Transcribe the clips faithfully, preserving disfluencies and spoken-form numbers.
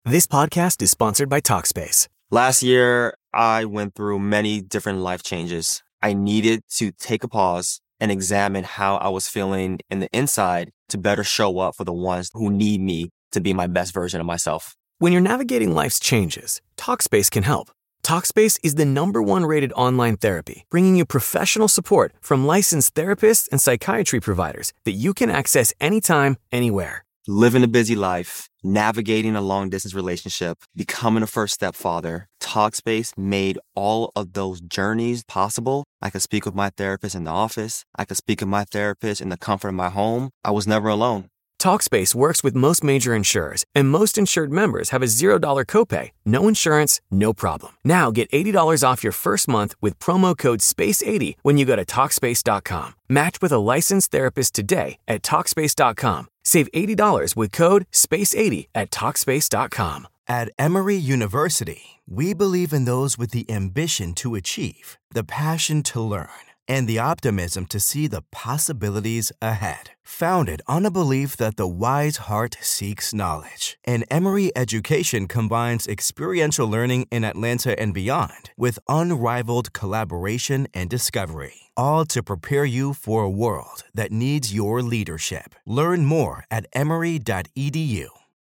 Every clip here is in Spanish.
This podcast is sponsored by Talkspace. Last year, I went through many different life changes. I needed to take a pause and examine how I was feeling in the inside to better show up for the ones who need me to be my best version of myself. When you're navigating life's changes, Talkspace can help. Talkspace is the number one rated online therapy, bringing you professional support from licensed therapists and psychiatry providers that you can access anytime, anywhere. Living a busy life, navigating a long-distance relationship, becoming a first-step father, Talkspace made all of those journeys possible. I could speak with my therapist in the office. I could speak with my therapist in the comfort of my home. I was never alone. Talkspace works with most major insurers, and most insured members have a zero dollars copay. No insurance, no problem. Now get eighty dollars off your first month with promo code space eighty when you go to Talkspace dot com. Match with a licensed therapist today at Talkspace dot com. Save eighty dollars with code space eighty at Talkspace dot com. At Emory University, we believe in those with the ambition to achieve, the passion to learn, and the optimism to see the possibilities ahead. Founded on a belief that the wise heart seeks knowledge, and Emory Education combines experiential learning in Atlanta and beyond with unrivaled collaboration and discovery, all to prepare you for a world that needs your leadership. Learn more at emory dot e d u.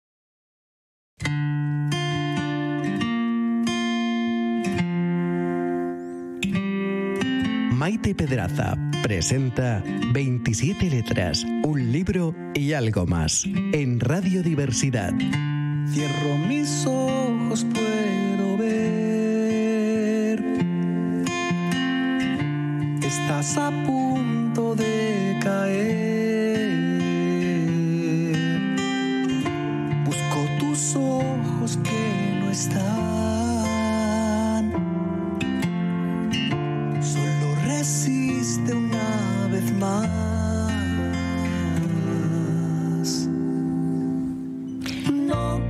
Maite Pedraza presenta veintisiete letras, un libro y algo más en Radio Diversidad. Cierro mis ojos, puedo ver. Estás a punto de caer. Busco tus ojos que no están. Resiste una vez más. No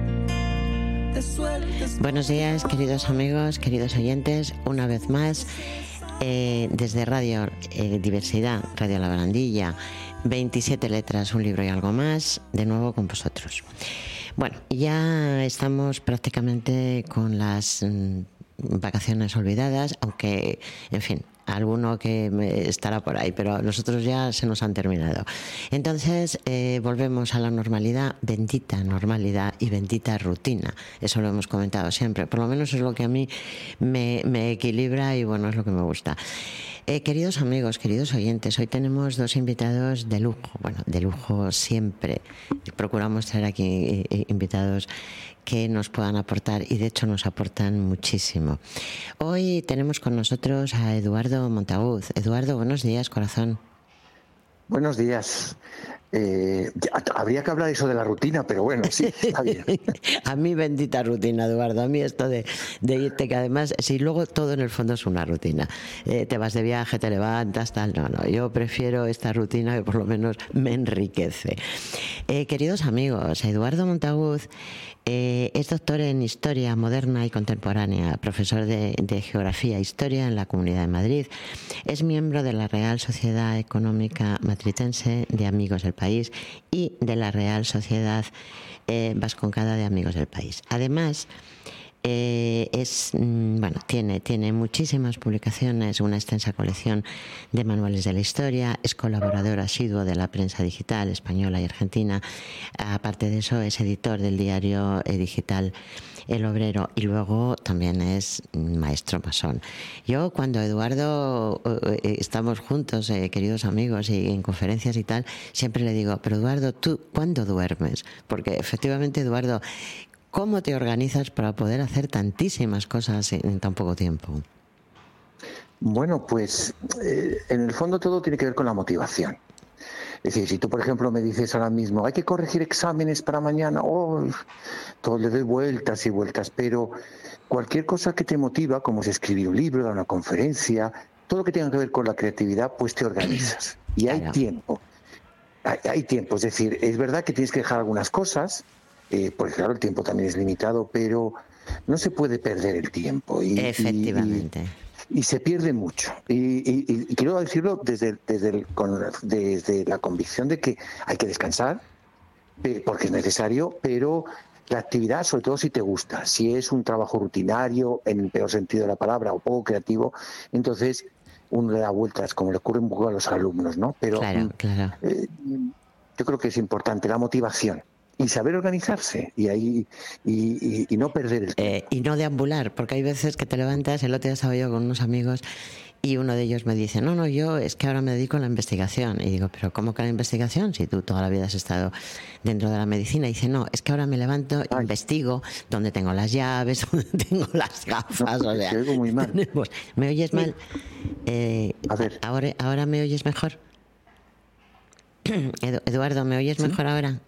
te sueltes. Buenos días, queridos amigos, queridos oyentes. Una vez más, eh, desde Radio eh, Diversidad, Radio La Barandilla, veintisiete letras, un libro y algo más, de nuevo con vosotros. Bueno, ya estamos prácticamente con las mm, vacaciones olvidadas, aunque, en fin, alguno que estará por ahí, pero nosotros ya se nos han terminado. Entonces eh, volvemos a la normalidad, bendita normalidad y bendita rutina. Eso lo hemos comentado siempre, por lo menos es lo que a mí me, me equilibra y bueno, es lo que me gusta. Eh, queridos amigos, queridos oyentes, hoy tenemos dos invitados de lujo, bueno, de lujo siempre. Procuramos traer aquí eh, invitados que nos puedan aportar y de hecho nos aportan muchísimo. Hoy tenemos con nosotros a Eduardo Montagut. Eduardo, buenos días, corazón. Buenos días. Eh, habría que hablar eso de la rutina, pero bueno, sí, está bien. A mí bendita rutina, Eduardo. A mí esto de, de irte, que además, si luego todo en el fondo es una rutina. Eh, te vas de viaje, te levantas, tal. No, no, yo prefiero esta rutina que por lo menos me enriquece. Eh, queridos amigos, Eduardo Montagut eh, es doctor en Historia Moderna y Contemporánea, profesor de, de Geografía e Historia en la Comunidad de Madrid. Es miembro de la Real Sociedad Económica Matritense de Amigos del País y de la Real Sociedad eh, Vasconcada de Amigos del País. Además, eh, es bueno tiene, tiene muchísimas publicaciones, una extensa colección de manuales de la historia, es colaborador asiduo de la prensa digital española y argentina. Aparte de eso, es editor del diario digital El Obrero y luego también es maestro masón. Yo cuando Eduardo eh, estamos juntos, eh, queridos amigos, y en conferencias y tal, siempre le digo, pero Eduardo, ¿tú cuándo duermes? Porque efectivamente, Eduardo, ¿cómo te organizas para poder hacer tantísimas cosas en tan poco tiempo? Bueno, pues eh, en el fondo todo tiene que ver con la motivación. Es decir, si tú, por ejemplo, me dices ahora mismo, hay que corregir exámenes para mañana, oh, todo le doy vueltas y vueltas, pero cualquier cosa que te motiva, como es escribir un libro, dar una conferencia, todo lo que tenga que ver con la creatividad, pues te organizas. Y hay tiempo. Hay, hay tiempo, es decir, es verdad que tienes que dejar algunas cosas, eh, porque claro, el tiempo también es limitado, pero no se puede perder el tiempo. Y, Efectivamente. Y, y se pierde mucho. Y, y, y quiero decirlo desde, desde, el, con, desde la convicción de que hay que descansar, eh, porque es necesario, pero la actividad, sobre todo si te gusta. Si es un trabajo rutinario, en el peor sentido de la palabra, o poco creativo, entonces uno le da vueltas, como le ocurre un poco a los alumnos, ¿no? Pero claro, claro. Eh, yo creo que es importante la motivación y saber organizarse y ahí y, y, y no perder el tiempo. Eh, y no deambular, porque hay veces que te levantas. El otro día estaba yo con unos amigos y uno de ellos me dice, no, no, yo es que ahora me dedico a la investigación. Y digo, pero ¿cómo que a la investigación? Si tú toda la vida has estado dentro de la medicina. Y dice, no, es que ahora me levanto, Ay. investigo dónde tengo las llaves, dónde tengo las gafas. No, o sea, te oigo muy mal. Tenemos, ¿me oyes mal? Eh, a ver. Ahora, ¿Ahora me oyes mejor? Eduardo, ¿me oyes ¿Sí? mejor ahora?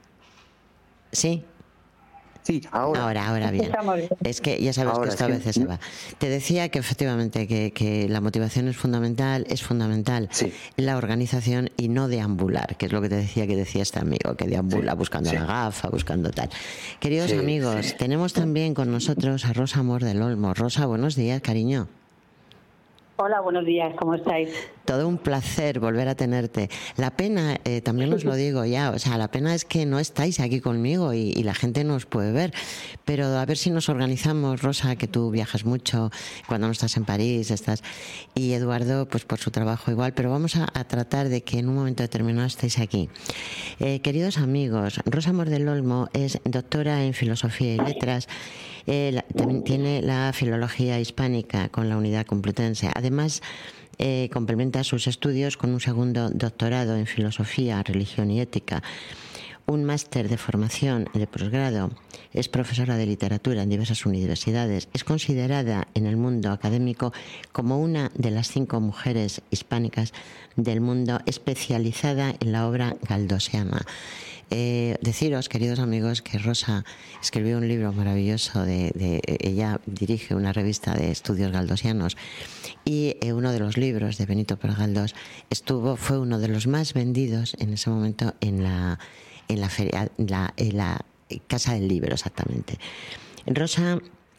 ¿Sí? Sí, ahora. Ahora, ahora bien. Es que ya sabes ahora, que esto a veces sí. se va. Te decía que efectivamente que, que la motivación es fundamental, es fundamental sí. la organización y no deambular, que es lo que te decía que decía este amigo, que deambula sí. buscando sí. la gafa, buscando tal. Queridos sí, amigos, sí. tenemos también con nosotros a Rosa Amor del Olmo. Rosa, buenos días, cariño. Hola, buenos días, ¿cómo estáis? Todo un placer volver a tenerte. La pena, eh, también os lo digo ya, o sea, la pena es que no estáis aquí conmigo y, y la gente no os puede ver, pero a ver si nos organizamos, Rosa, que tú viajas mucho, cuando no estás en París, estás, y Eduardo, pues por su trabajo igual, pero vamos a, a tratar de que en un momento determinado estéis aquí. Eh, queridos amigos, Rosa Amor del Olmo es doctora en Filosofía y Letras, eh, la, también tiene la Filología Hispánica con la Unidad Complutense. Además, eh, complementa sus estudios con un segundo doctorado en Filosofía, Religión y Ética, un máster de formación de posgrado. Es profesora de literatura en diversas universidades. Es considerada en el mundo académico como una de las cinco mujeres hispánicas del mundo especializada en la obra galdosiana. Eh, deciros, queridos amigos, que Rosa escribió un libro maravilloso. De, de ella dirige una revista de estudios galdosianos y eh, uno de los libros de Benito Pérez Galdós estuvo, fue uno de los más vendidos en ese momento en la en la feria, en la, en la Casa del Libro, exactamente. Rosa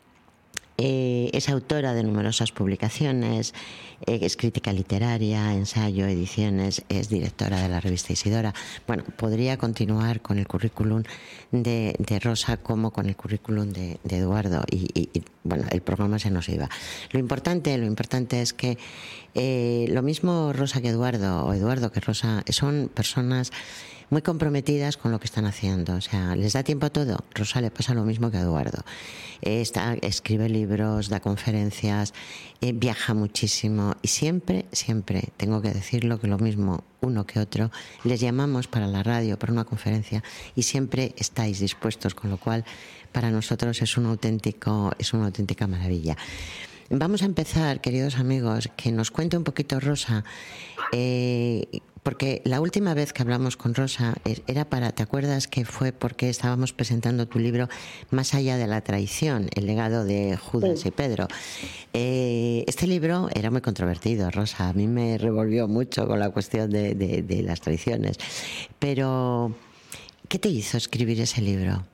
eh, es autora de numerosas publicaciones, eh, es crítica literaria, ensayo, ediciones, es directora de la revista Isidora. Bueno, podría continuar con el currículum de, de Rosa como con el currículum de, de Eduardo y, y, y bueno, el programa se nos iba. Lo importante, lo importante es que eh, lo mismo Rosa que Eduardo, o Eduardo que Rosa, son personas muy comprometidas con lo que están haciendo. O sea, les da tiempo a todo. Rosa le pasa lo mismo que a Eduardo. Eh, está, escribe libros, da conferencias, eh, viaja muchísimo y siempre, siempre, tengo que decirlo, que lo mismo uno que otro, les llamamos para la radio, para una conferencia y siempre estáis dispuestos, con lo cual para nosotros es un auténtico, es una auténtica maravilla. Vamos a empezar, queridos amigos, que nos cuente un poquito Rosa, eh, porque la última vez que hablamos con Rosa era para, ¿te acuerdas que fue porque estábamos presentando tu libro Más allá de la traición, el legado de Judas sí. y Pedro? Eh, este libro era muy controvertido, Rosa, a mí me revolvió mucho con la cuestión de, de, de las traiciones, pero ¿qué te hizo escribir ese libro?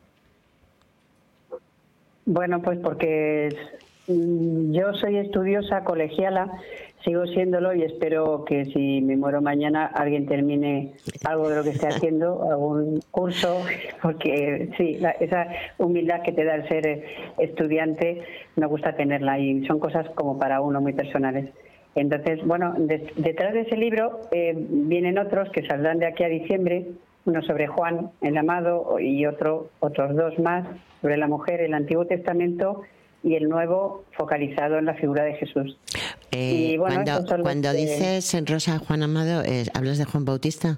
Bueno, pues porque yo soy estudiosa colegiala, sigo siéndolo y espero que si me muero mañana alguien termine algo de lo que esté haciendo, algún curso, porque sí, la, esa humildad que te da el ser estudiante me gusta tenerla y son cosas como para uno muy personales. Entonces, bueno, de, detrás de ese libro eh, vienen otros que saldrán de aquí a diciembre, uno sobre Juan el Amado y otro otros dos más sobre la mujer, el Antiguo Testamento y el Nuevo, focalizado en la figura de Jesús. Eh, y bueno, cuando cuando que... dices Rosa Juan Amado, eh, ¿hablas de Juan Bautista?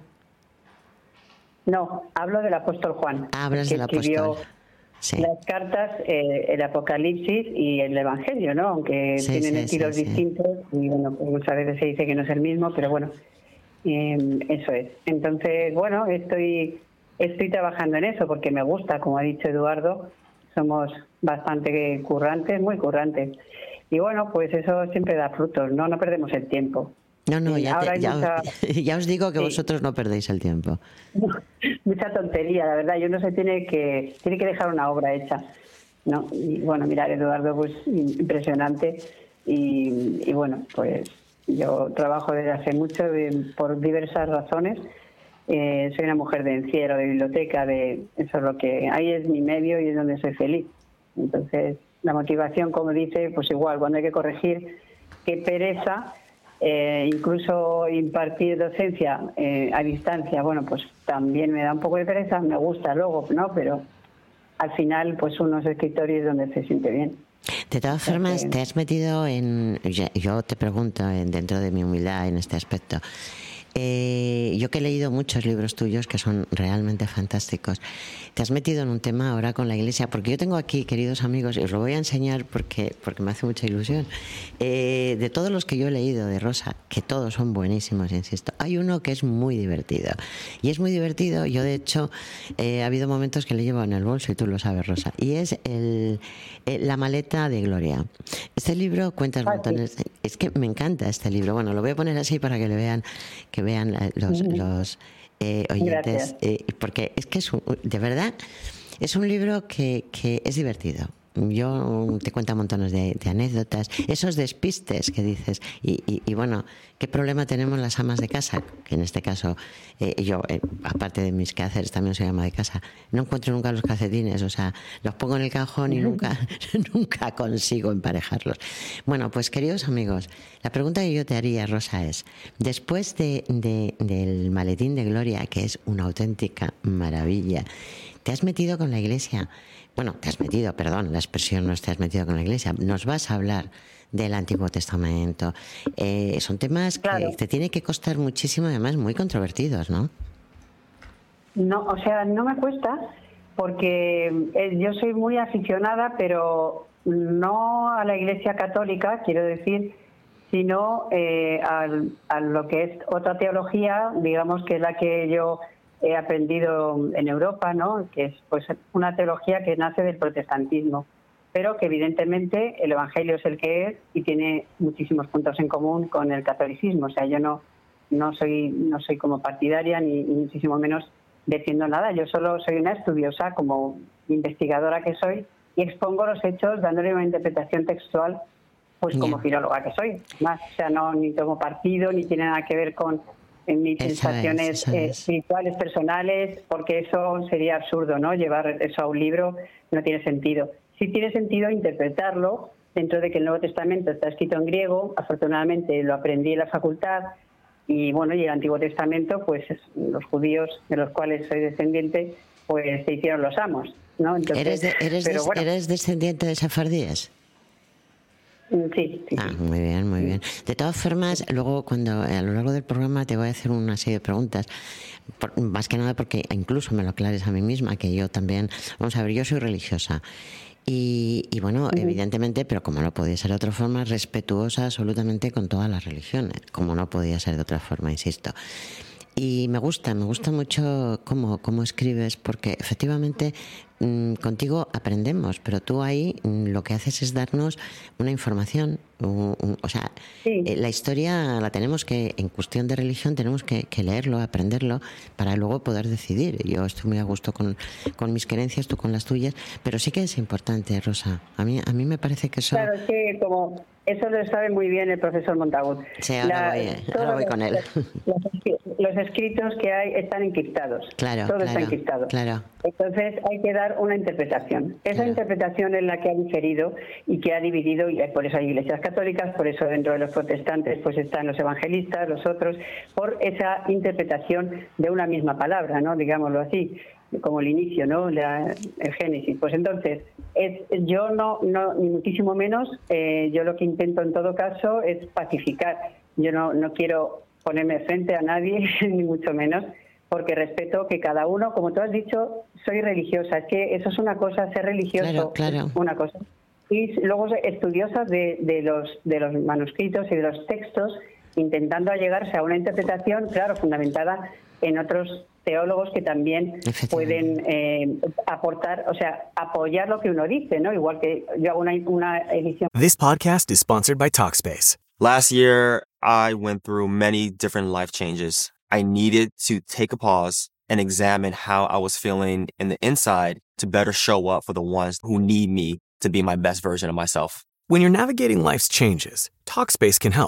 No, hablo del apóstol Juan. Ah, hablas que del escribió apóstol. Sí. Las cartas, eh, el Apocalipsis y el Evangelio, ¿no? Aunque sí, tienen sí, estilos sí, distintos sí. y bueno, pues muchas veces se dice que no es el mismo, pero bueno, eh, eso es. Entonces, bueno, estoy estoy trabajando en eso porque me gusta, como ha dicho Eduardo, somos bastante currantes, muy currantes. Y bueno, pues eso siempre da frutos, ¿no? No perdemos el tiempo. No, no, ya, te, ya, mucha... os, ya os digo que sí. vosotros no perdéis el tiempo. Mucha tontería, la verdad. Yo no sé, tiene que tiene que dejar una obra hecha, ¿no? Y bueno, mirar, Eduardo, pues impresionante. Y, y bueno, pues yo trabajo desde hace mucho de, por diversas razones. eh, soy una mujer de encierro, de biblioteca, de eso es lo que... Ahí es mi medio y es donde soy feliz. Entonces, la motivación, como dice, pues igual, cuando hay que corregir, qué pereza, eh, incluso impartir docencia eh, a distancia, bueno, pues también me da un poco de pereza, me gusta luego, ¿no? Pero al final, pues unos escritorios donde se siente bien. De todas formas, te has metido en... Yo te pregunto, dentro de mi humildad en este aspecto, eh, yo que he leído muchos libros tuyos que son realmente fantásticos, te has metido en un tema ahora con la Iglesia, porque yo tengo aquí, queridos amigos, y os lo voy a enseñar porque, porque me hace mucha ilusión, eh, de todos los que yo he leído de Rosa, que todos son buenísimos, insisto, hay uno que es muy divertido, y es muy divertido, yo de hecho eh, ha habido momentos que le llevo en el bolso, y tú lo sabes, Rosa, y es el, el La maleta de Gloria. Este libro cuenta montones, de, es que me encanta este libro, bueno, lo voy a poner así para que le vean, que vean los, los eh, oyentes, eh, porque es que es un, de verdad es un libro que, que es divertido. Yo te cuento montones de, de anécdotas, esos despistes que dices, y, y, y bueno, ¿qué problema tenemos las amas de casa? Que en este caso, eh, yo, eh, aparte de mis quehaceres, también soy ama de casa, no encuentro nunca los calcetines, o sea, los pongo en el cajón y nunca, nunca consigo emparejarlos. Bueno, pues queridos amigos, la pregunta que yo te haría, Rosa, es, después de, de, del Maletín de Gloria, que es una auténtica maravilla, te has metido con la Iglesia. Bueno, te has metido, perdón, la expresión no es te has metido con la Iglesia. Nos vas a hablar del Antiguo Testamento. Eh, son temas claro. que te tiene que costar muchísimo, además muy controvertidos, ¿no? No, o sea, no me cuesta porque eh, yo soy muy aficionada, pero no a la Iglesia Católica, quiero decir, sino eh, a, a lo que es otra teología, digamos que es la que yo he aprendido en Europa, ¿no? Que es pues una teología que nace del protestantismo, pero que evidentemente el Evangelio es el que es y tiene muchísimos puntos en común con el catolicismo. O sea, yo no no soy no soy como partidaria ni, ni muchísimo menos defiendo nada. Yo solo soy una estudiosa, como investigadora que soy, y expongo los hechos dándole una interpretación textual, pues como yeah. filóloga que soy. Más, o sea, no ni tomo partido ni tiene nada que ver con en mis eso sensaciones es, eh, es. espirituales, personales, porque eso sería absurdo, ¿no? Llevar eso a un libro no tiene sentido. Sí tiene sentido interpretarlo dentro de que el Nuevo Testamento está escrito en griego. Afortunadamente lo aprendí en la facultad y, bueno, y el Antiguo Testamento, pues los judíos de los cuales soy descendiente, pues se hicieron los amos, ¿no? Entonces, ¿Eres, de, eres, pero, des, bueno, ¿Eres descendiente de sefardíes? Sí, sí. Ah, muy bien, muy bien. De todas formas, luego cuando a lo largo del programa te voy a hacer una serie de preguntas, por, más que nada porque incluso me lo aclares a mí misma, que yo también, vamos a ver, yo soy religiosa y, y bueno, uh-huh. evidentemente, pero como no podía ser de otra forma, respetuosa absolutamente con todas las religiones, como no podía ser de otra forma, insisto. Y me gusta, me gusta mucho cómo, cómo escribes, porque efectivamente mmm, contigo aprendemos, pero tú ahí mmm, lo que haces es darnos una información, un, un, o sea, sí. eh, la historia la tenemos que, en cuestión de religión, tenemos que, que leerlo, aprenderlo, para luego poder decidir. Yo estoy muy a gusto con, con mis creencias, tú con las tuyas, pero sí que es importante, Rosa. A mí, a mí me parece que eso... Claro, es que como... Eso lo sabe muy bien el profesor Montagut. Sí, ahora, La, voy, ahora voy con él. Los, los escritos que hay están encriptados. Claro, Todo claro, está encriptado. Claro. Entonces hay que dar una interpretación. Esa claro. interpretación es la que ha diferido y que ha dividido, y por eso hay iglesias católicas, por eso dentro de los protestantes pues están los evangelistas, los otros, por esa interpretación de una misma palabra, ¿no? Digámoslo así, como el inicio, ¿no? La, el Génesis. Pues entonces, es, yo no, no, ni muchísimo menos, eh, yo lo que intento en todo caso es pacificar. Yo no, no quiero ponerme frente a nadie, ni mucho menos, porque respeto que cada uno, como tú has dicho, soy religiosa. Es que eso es una cosa, ser religioso, claro, claro. una cosa. Y luego estudiosas de, de, los, de los manuscritos y de los textos, intentando allegarse a una interpretación, claro, fundamentada en otros teólogos que también pueden eh, aportar, o sea, apoyar lo que uno dice, ¿no? Igual que yo hago una, una edición. This podcast is sponsored by Talkspace. Last year, I went through many different life changes. I needed to take a pause and examine how I was feeling in the inside to better show up for the ones who need me to be my best version of myself. When you're navigating life's changes, Talkspace can help.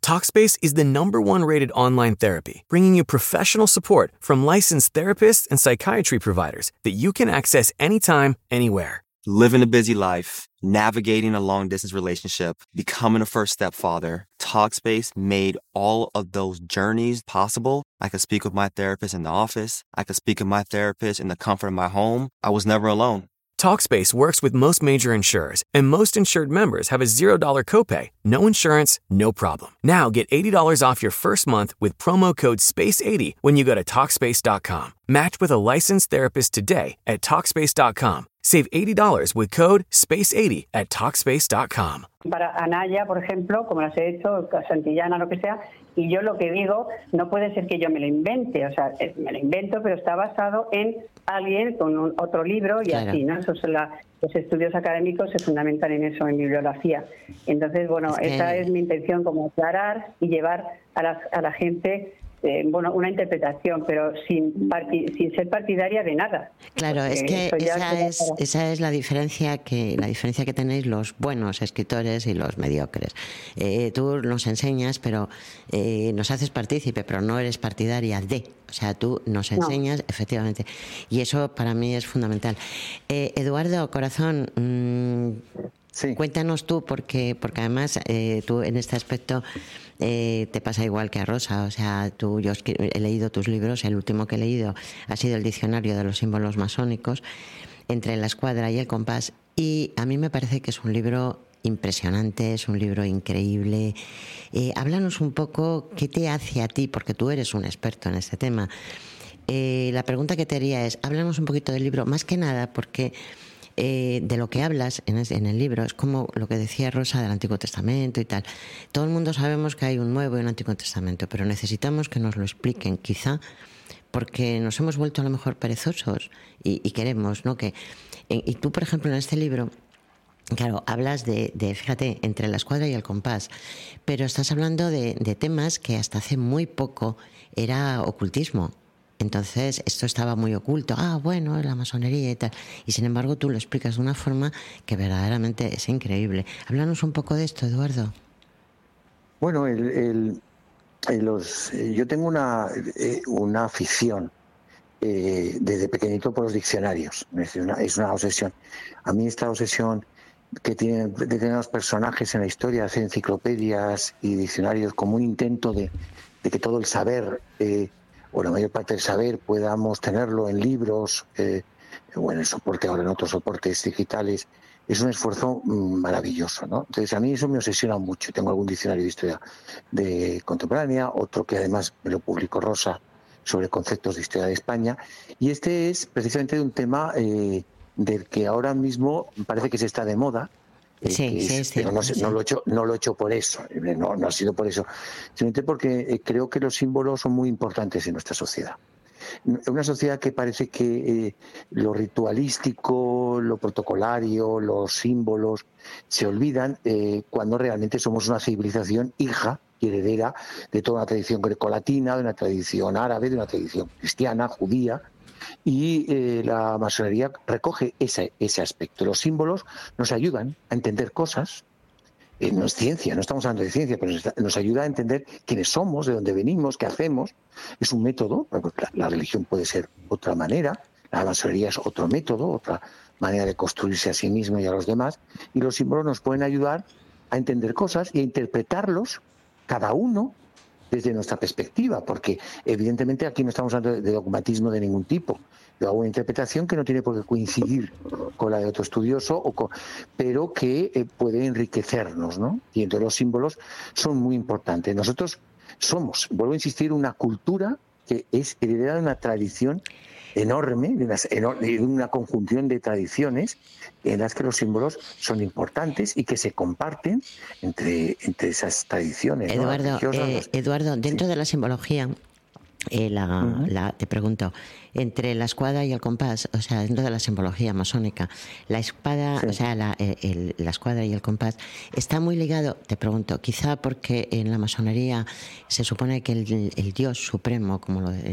Talkspace is the number one rated online therapy, bringing you professional support from licensed therapists and psychiatry providers that you can access anytime, anywhere. Living a busy life, navigating a long-distance relationship, becoming a first-step father, Talkspace made all of those journeys possible. I could speak with my therapist in the office. I could speak with my therapist in the comfort of my home. I was never alone. Talkspace works with most major insurers, and most insured members have a zero dollar copay. No insurance, no problem. Now get eighty dollars off your first month with promo code space eighty when you go to Talkspace dot com. Match with a licensed therapist today at Talkspace dot com. Save eighty dollars with code space eighty at Talkspace dot com. Para Anaya, por ejemplo, como las he hecho, Santillana, lo que sea, y yo lo que digo, no puede ser que yo me lo invente, o sea, me lo invento, pero está basado en alguien con un, otro libro y claro. Así, ¿no? Eso es la, los estudios académicos se fundamentan en eso, en bibliografía. Entonces, bueno, es esa que... es mi intención, como aclarar y llevar a la, a la gente... Eh, bueno, una interpretación, pero sin parti- sin ser partidaria de nada. Claro, es que esa es, para... esa es la diferencia que la diferencia que tenéis los buenos escritores y los mediocres. Eh, tú nos enseñas, pero eh, nos haces partícipe, pero no eres partidaria de. O sea, tú nos enseñas, no. Efectivamente. Y eso para mí es fundamental. Eh, Eduardo, corazón... Mmm, Sí. Cuéntanos tú, porque porque además eh, tú en este aspecto eh, te pasa igual que a Rosa. O sea, tú yo he leído tus libros, el último que he leído ha sido el Diccionario de los Símbolos Masónicos, Entre la Escuadra y el Compás, y a mí me parece que es un libro impresionante, es un libro increíble. Eh, háblanos un poco qué te hace a ti, porque tú eres un experto en este tema. Eh, la pregunta que te haría es, háblanos un poquito del libro, más que nada porque... Eh, de lo que hablas en, es, en el libro es como lo que decía Rosa del Antiguo Testamento y tal. Todo el mundo sabemos que hay un Nuevo y un Antiguo Testamento, pero necesitamos que nos lo expliquen, quizá porque nos hemos vuelto a lo mejor perezosos y, y queremos, ¿no? Que y, y tú, por ejemplo, en este libro, claro, hablas de, de, fíjate, Entre la Escuadra y el Compás, pero estás hablando de, de temas que hasta hace muy poco era ocultismo. Entonces, esto estaba muy oculto. Ah, bueno, la masonería y tal. Y sin embargo, tú lo explicas de una forma que verdaderamente es increíble. Háblanos un poco de esto, Eduardo. Bueno, el, el, el, los, yo tengo una, eh, una afición eh, desde pequeñito por los diccionarios. Es una, es una obsesión. A mí esta obsesión que tienen determinados personajes en la historia, hacer enciclopedias y diccionarios como un intento de, de que todo el saber... Eh, o la mayor parte del saber podamos tenerlo en libros eh, o en el soporte, ahora en otros soportes digitales, es un esfuerzo maravilloso, ¿no? Entonces a mí eso me obsesiona mucho. Tengo algún diccionario de historia de contemporánea, otro que además me lo publicó Rosa sobre conceptos de historia de España, y este es precisamente un tema eh, del que ahora mismo parece que se está de moda. Sí, es, sí, sí, pero no, sí. no, lo he hecho, no lo he hecho por eso, no, no ha sido por eso, simplemente porque creo que los símbolos son muy importantes en nuestra sociedad. Una sociedad que parece que eh, lo ritualístico, lo protocolario, los símbolos se olvidan eh, cuando realmente somos una civilización hija y heredera de toda una tradición grecolatina, de una tradición árabe, de una tradición cristiana, judía. Y eh, la masonería recoge ese, ese aspecto. Los símbolos nos ayudan a entender cosas. Eh, no es ciencia, no estamos hablando de ciencia, pero nos, nos ayuda a entender quiénes somos, de dónde venimos, qué hacemos. Es un método. La, la religión puede ser otra manera, la masonería es otro método, otra manera de construirse a sí mismo y a los demás. Y los símbolos nos pueden ayudar a entender cosas y a interpretarlos, cada uno, desde nuestra perspectiva, porque evidentemente aquí no estamos hablando de dogmatismo de ningún tipo. Yo hago una interpretación que no tiene por qué coincidir con la de otro estudioso, o con, pero que eh, puede enriquecernos, ¿no? Y entonces los símbolos son muy importantes. Nosotros somos, vuelvo a insistir, una cultura que es heredera de una tradición enorme, de una, de una conjunción de tradiciones en las que los símbolos son importantes y que se comparten entre, entre esas tradiciones, Eduardo, ¿no? eh, Eduardo, dentro sí. de la simbología, eh, la, uh-huh. la, te pregunto, entre la escuadra y el compás, o sea, dentro de la simbología masónica, la espada, sí. o sea, la, el, la escuadra y el compás, está muy ligado, te pregunto, quizá porque en la masonería se supone que el, el Dios supremo, como lo de,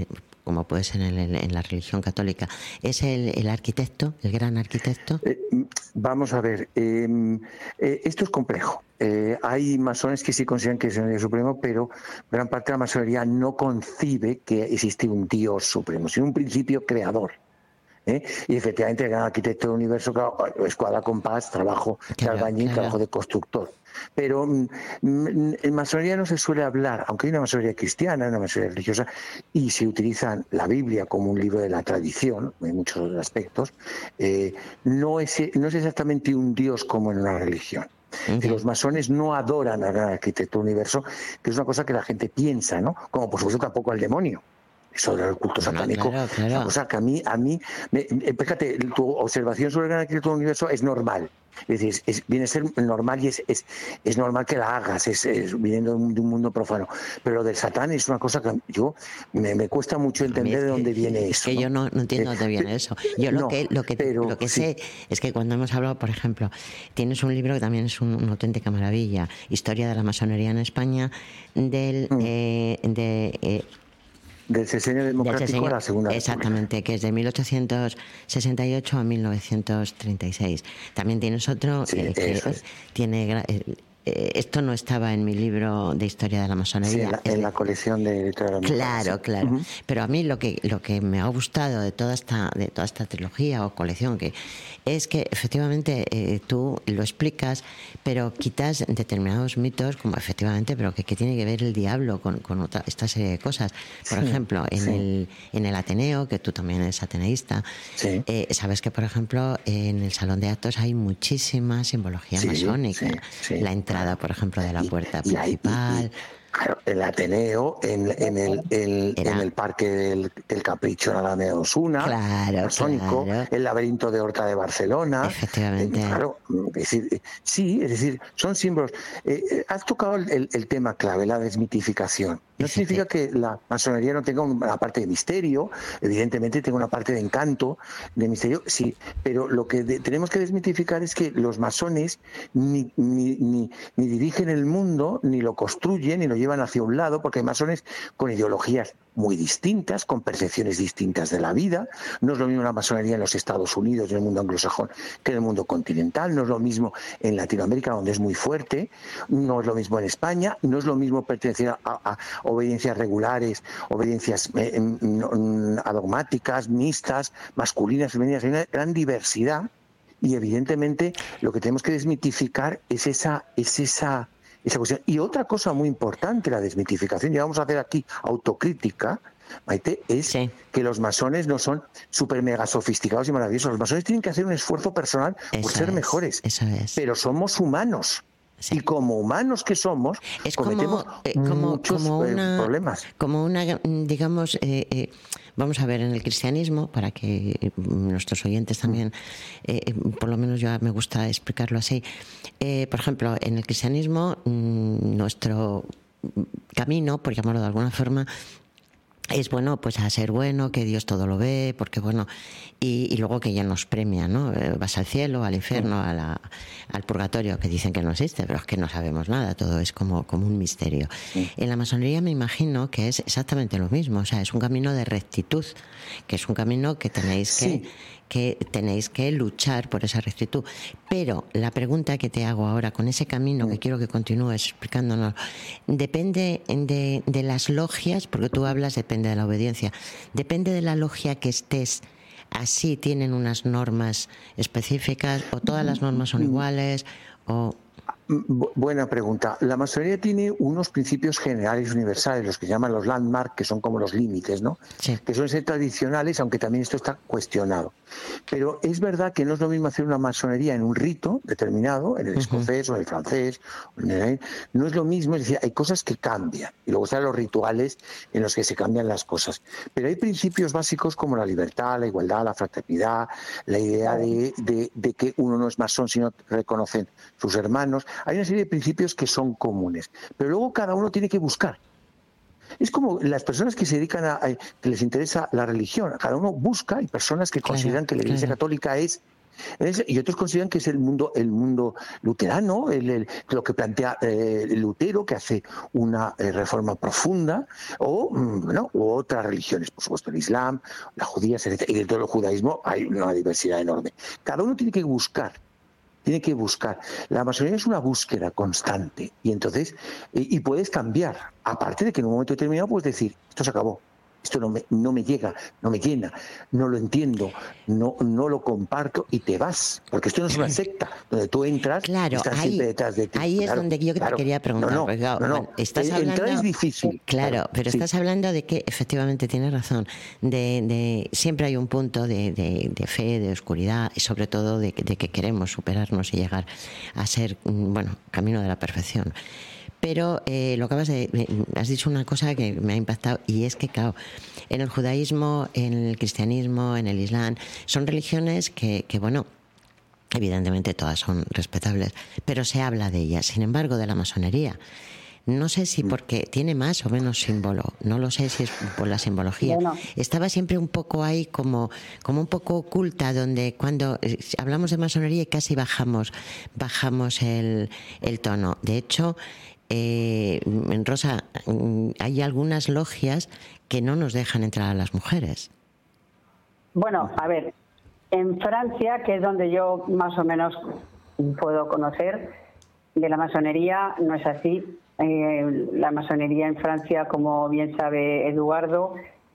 como puede ser en, el, en la religión católica, es el, el arquitecto, el gran arquitecto. Eh, vamos a ver, eh, eh, esto es complejo. Eh, hay masones que sí consideran que es el Dios supremo, pero gran parte de la masonería no concibe que existe un Dios supremo, sino un principio creador. ¿Eh? Y efectivamente el gran arquitecto del universo, claro, escuadra compás, trabajo de Claro, albañil, claro. trabajo de constructor. Pero mm, mm, en masonería no se suele hablar, aunque hay una masonería cristiana, una masonería religiosa, y se utiliza la Biblia como un libro de la tradición, en muchos aspectos, eh, no, es, no es exactamente un Dios como en una religión. Uh-huh. Que los masones no adoran al gran arquitecto del universo, que es una cosa que la gente piensa, ¿no? Como por supuesto tampoco al demonio. Eso del culto satánico, claro, claro. una cosa que a mí, a mí, me, fíjate, tu observación sobre el gran arquitecto del universo es normal. Es decir, es, viene a ser normal y es, es, es normal que la hagas, es, es viniendo de un, de un mundo profano. Pero lo del Satán es una cosa que yo me, me cuesta mucho entender de dónde viene es eso. Que ¿no? yo no, no entiendo eh, dónde viene eso. Yo lo no, que, lo que, pero, lo que sí. sé es que cuando hemos hablado, por ejemplo, tienes un libro que también es un, una auténtica maravilla, Historia de la Masonería en España, del... Mm. Eh, de, eh, Del Sexenio Democrático del sexenio, a la Segunda exactamente, República. Que es de mil ochocientos sesenta y ocho a mil novecientos treinta y seis. También tienes otro sí, eh, que es. tiene... Eh, esto no estaba en mi libro de historia de la masonería. Sí, en la, en la colección de Claro, claro. Uh-huh. Pero a mí lo que lo que me ha gustado de toda esta de toda esta trilogía o colección que es que efectivamente eh, tú lo explicas, pero quitas determinados mitos, como efectivamente, pero que, que tiene que ver el diablo con, con otra, esta serie de cosas. Por sí, ejemplo, en sí. el en el Ateneo, que tú también eres ateneísta, sí. eh, sabes que por ejemplo en el salón de actos hay muchísima simbología sí, masónica. Sí, sí. La entrada, por ejemplo, de la puerta y, principal. Y, y, y, claro, el Ateneo, en, en, el, el, en el Parque del, del Capricho en Alameda Osuna, claro, masónico, claro. el Laberinto de Horta de Barcelona. Efectivamente. Eh, claro, es decir, sí, es decir, son símbolos. Eh, has tocado el, el tema clave, la desmitificación. No significa que la masonería no tenga una parte de misterio, evidentemente tenga una parte de encanto, de misterio, sí, pero lo que de, tenemos que desmitificar es que los masones ni, ni, ni, ni dirigen el mundo, ni lo construyen, ni lo llevan hacia un lado, porque hay masones con ideologías muy distintas, con percepciones distintas de la vida. No es lo mismo la masonería en los Estados Unidos, en el mundo anglosajón, que en el mundo continental. No es lo mismo en Latinoamérica, donde es muy fuerte. No es lo mismo en España. No es lo mismo pertenecer a, a obediencias regulares, obediencias eh, adogmáticas, mixtas, masculinas, femeninas. Hay una gran diversidad y evidentemente lo que tenemos que desmitificar es esa, es esa, esa cuestión. Y otra cosa muy importante, la desmitificación, ya vamos a hacer aquí autocrítica, Maite, es sí. que los masones no son súper mega sofisticados y maravillosos. Los masones tienen que hacer un esfuerzo personal eso por ser es, mejores, eso es. Pero somos humanos. Sí. Y como humanos que somos, es cometemos como, eh, como, muchos como una, eh, problemas. Como una, digamos, eh, eh, vamos a ver, en el cristianismo, para que nuestros oyentes también, eh, por lo menos yo me gusta explicarlo así, eh, por ejemplo, en el cristianismo, mmm, nuestro camino, por llamarlo de alguna forma, es bueno, pues a ser bueno, que Dios todo lo ve, porque bueno, y, y luego que ya nos premia, ¿no? Vas al cielo, al infierno, a la, al purgatorio, que dicen que no existe, pero es que no sabemos nada, todo es como, como un misterio. Sí. En la masonería me imagino que es exactamente lo mismo, o sea, es un camino de rectitud, que es un camino que tenéis que... Sí. que tenéis que luchar por esa rectitud. Pero la pregunta que te hago ahora, con ese camino que quiero que continúes explicándonos, depende de, de las logias, porque tú hablas, depende de la obediencia, depende de la logia que estés, así tienen unas normas específicas, o todas las normas son iguales, o... Buena pregunta. La masonería tiene unos principios generales universales, los que llaman los landmarks, que son como los límites, ¿no? Sí. Que suelen ser tradicionales, aunque también esto está cuestionado. Pero es verdad que no es lo mismo hacer una masonería en un rito determinado, en el escocés uh-huh. o en el francés, en el... no es lo mismo, es decir, hay cosas que cambian. Y luego están los rituales en los que se cambian las cosas. Pero hay principios básicos como la libertad, la igualdad, la fraternidad, la idea de, de, de que uno no es masón si no reconocen sus hermanos. Hay una serie de principios que son comunes, pero luego cada uno tiene que buscar. Es como las personas que se dedican a, a que les interesa la religión, cada uno busca, hay personas que claro, consideran que la Iglesia claro. católica es Es, y otros consideran que es el mundo el mundo luterano, el, el, lo que plantea eh, Lutero, que hace una eh, reforma profunda, o bueno, u otras religiones, por supuesto el Islam, las judías, etcétera. Y dentro del judaísmo hay una diversidad enorme. Cada uno tiene que buscar. Tiene que buscar. La masonería es una búsqueda constante y entonces y, y puedes cambiar. Aparte de que en un momento determinado puedes decir, esto se acabó. Esto no me, no me llega, no me llena, no lo entiendo, no, no lo comparto y te vas. Porque esto no es una secta donde tú entras claro, y estás ahí, siempre detrás de ti. Ahí es claro, donde yo claro. te quería preguntar. No, no, porque, claro, no, no. Bueno, estás Entrar hablando, es difícil. Claro, claro pero sí. estás hablando de que efectivamente tienes razón. De, de siempre hay un punto de, de, de fe, de oscuridad y sobre todo de, de que queremos superarnos y llegar a ser, bueno, camino de la perfección. Pero eh, lo que acabas de, has dicho una cosa que me ha impactado y es que, claro, en el judaísmo, en el cristianismo, en el islam, son religiones que, que, bueno, evidentemente todas son respetables, pero se habla de ellas. Sin embargo, de la masonería, no sé si porque tiene más o menos símbolo, no lo sé si es por la simbología. Bueno. Estaba siempre un poco ahí como, como un poco oculta, donde cuando hablamos de masonería casi bajamos, bajamos el, el tono. De hecho, Eh, Rosa, hay algunas logias que no nos dejan entrar a las mujeres. Bueno, a ver, en Francia, que es donde yo más o menos puedo conocer de la masonería, no es así. Eh, la masonería en Francia, como bien sabe Eduardo,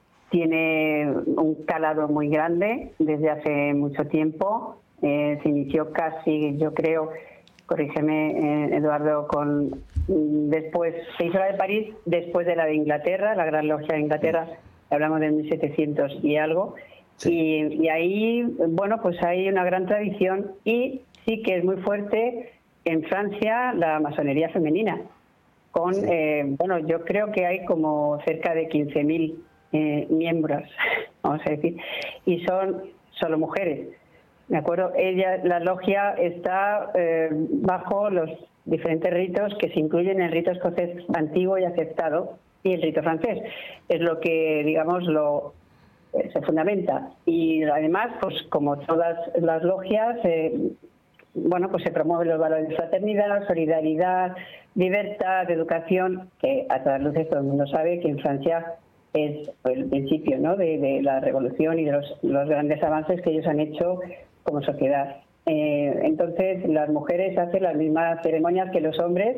tiene un calado muy grande desde hace mucho tiempo. Eh, se inició casi, yo creo, corrígeme, eh, Eduardo, con después se hizo la de París después de la de Inglaterra, la Gran Logia de Inglaterra, hablamos de mil setecientos y algo, sí. y, y ahí, bueno, pues hay una gran tradición y sí que es muy fuerte en Francia la masonería femenina, con, sí. eh, bueno, yo creo que hay como cerca de quince mil eh, miembros, vamos a decir, y son solo mujeres. ¿De acuerdo? Ella, la logia está eh, bajo los diferentes ritos que se incluyen en el rito escocés antiguo y aceptado y el rito francés. Es lo que, digamos, lo eh, se fundamenta. Y además, pues como todas las logias, eh, bueno, pues se promueven los valores de fraternidad, solidaridad, libertad, educación, que a todas luces todo el mundo sabe que en Francia es el principio, ¿no?, de, de la revolución y de los, los grandes avances que ellos han hecho como sociedad. Eh, entonces, las mujeres hacen las mismas ceremonias que los hombres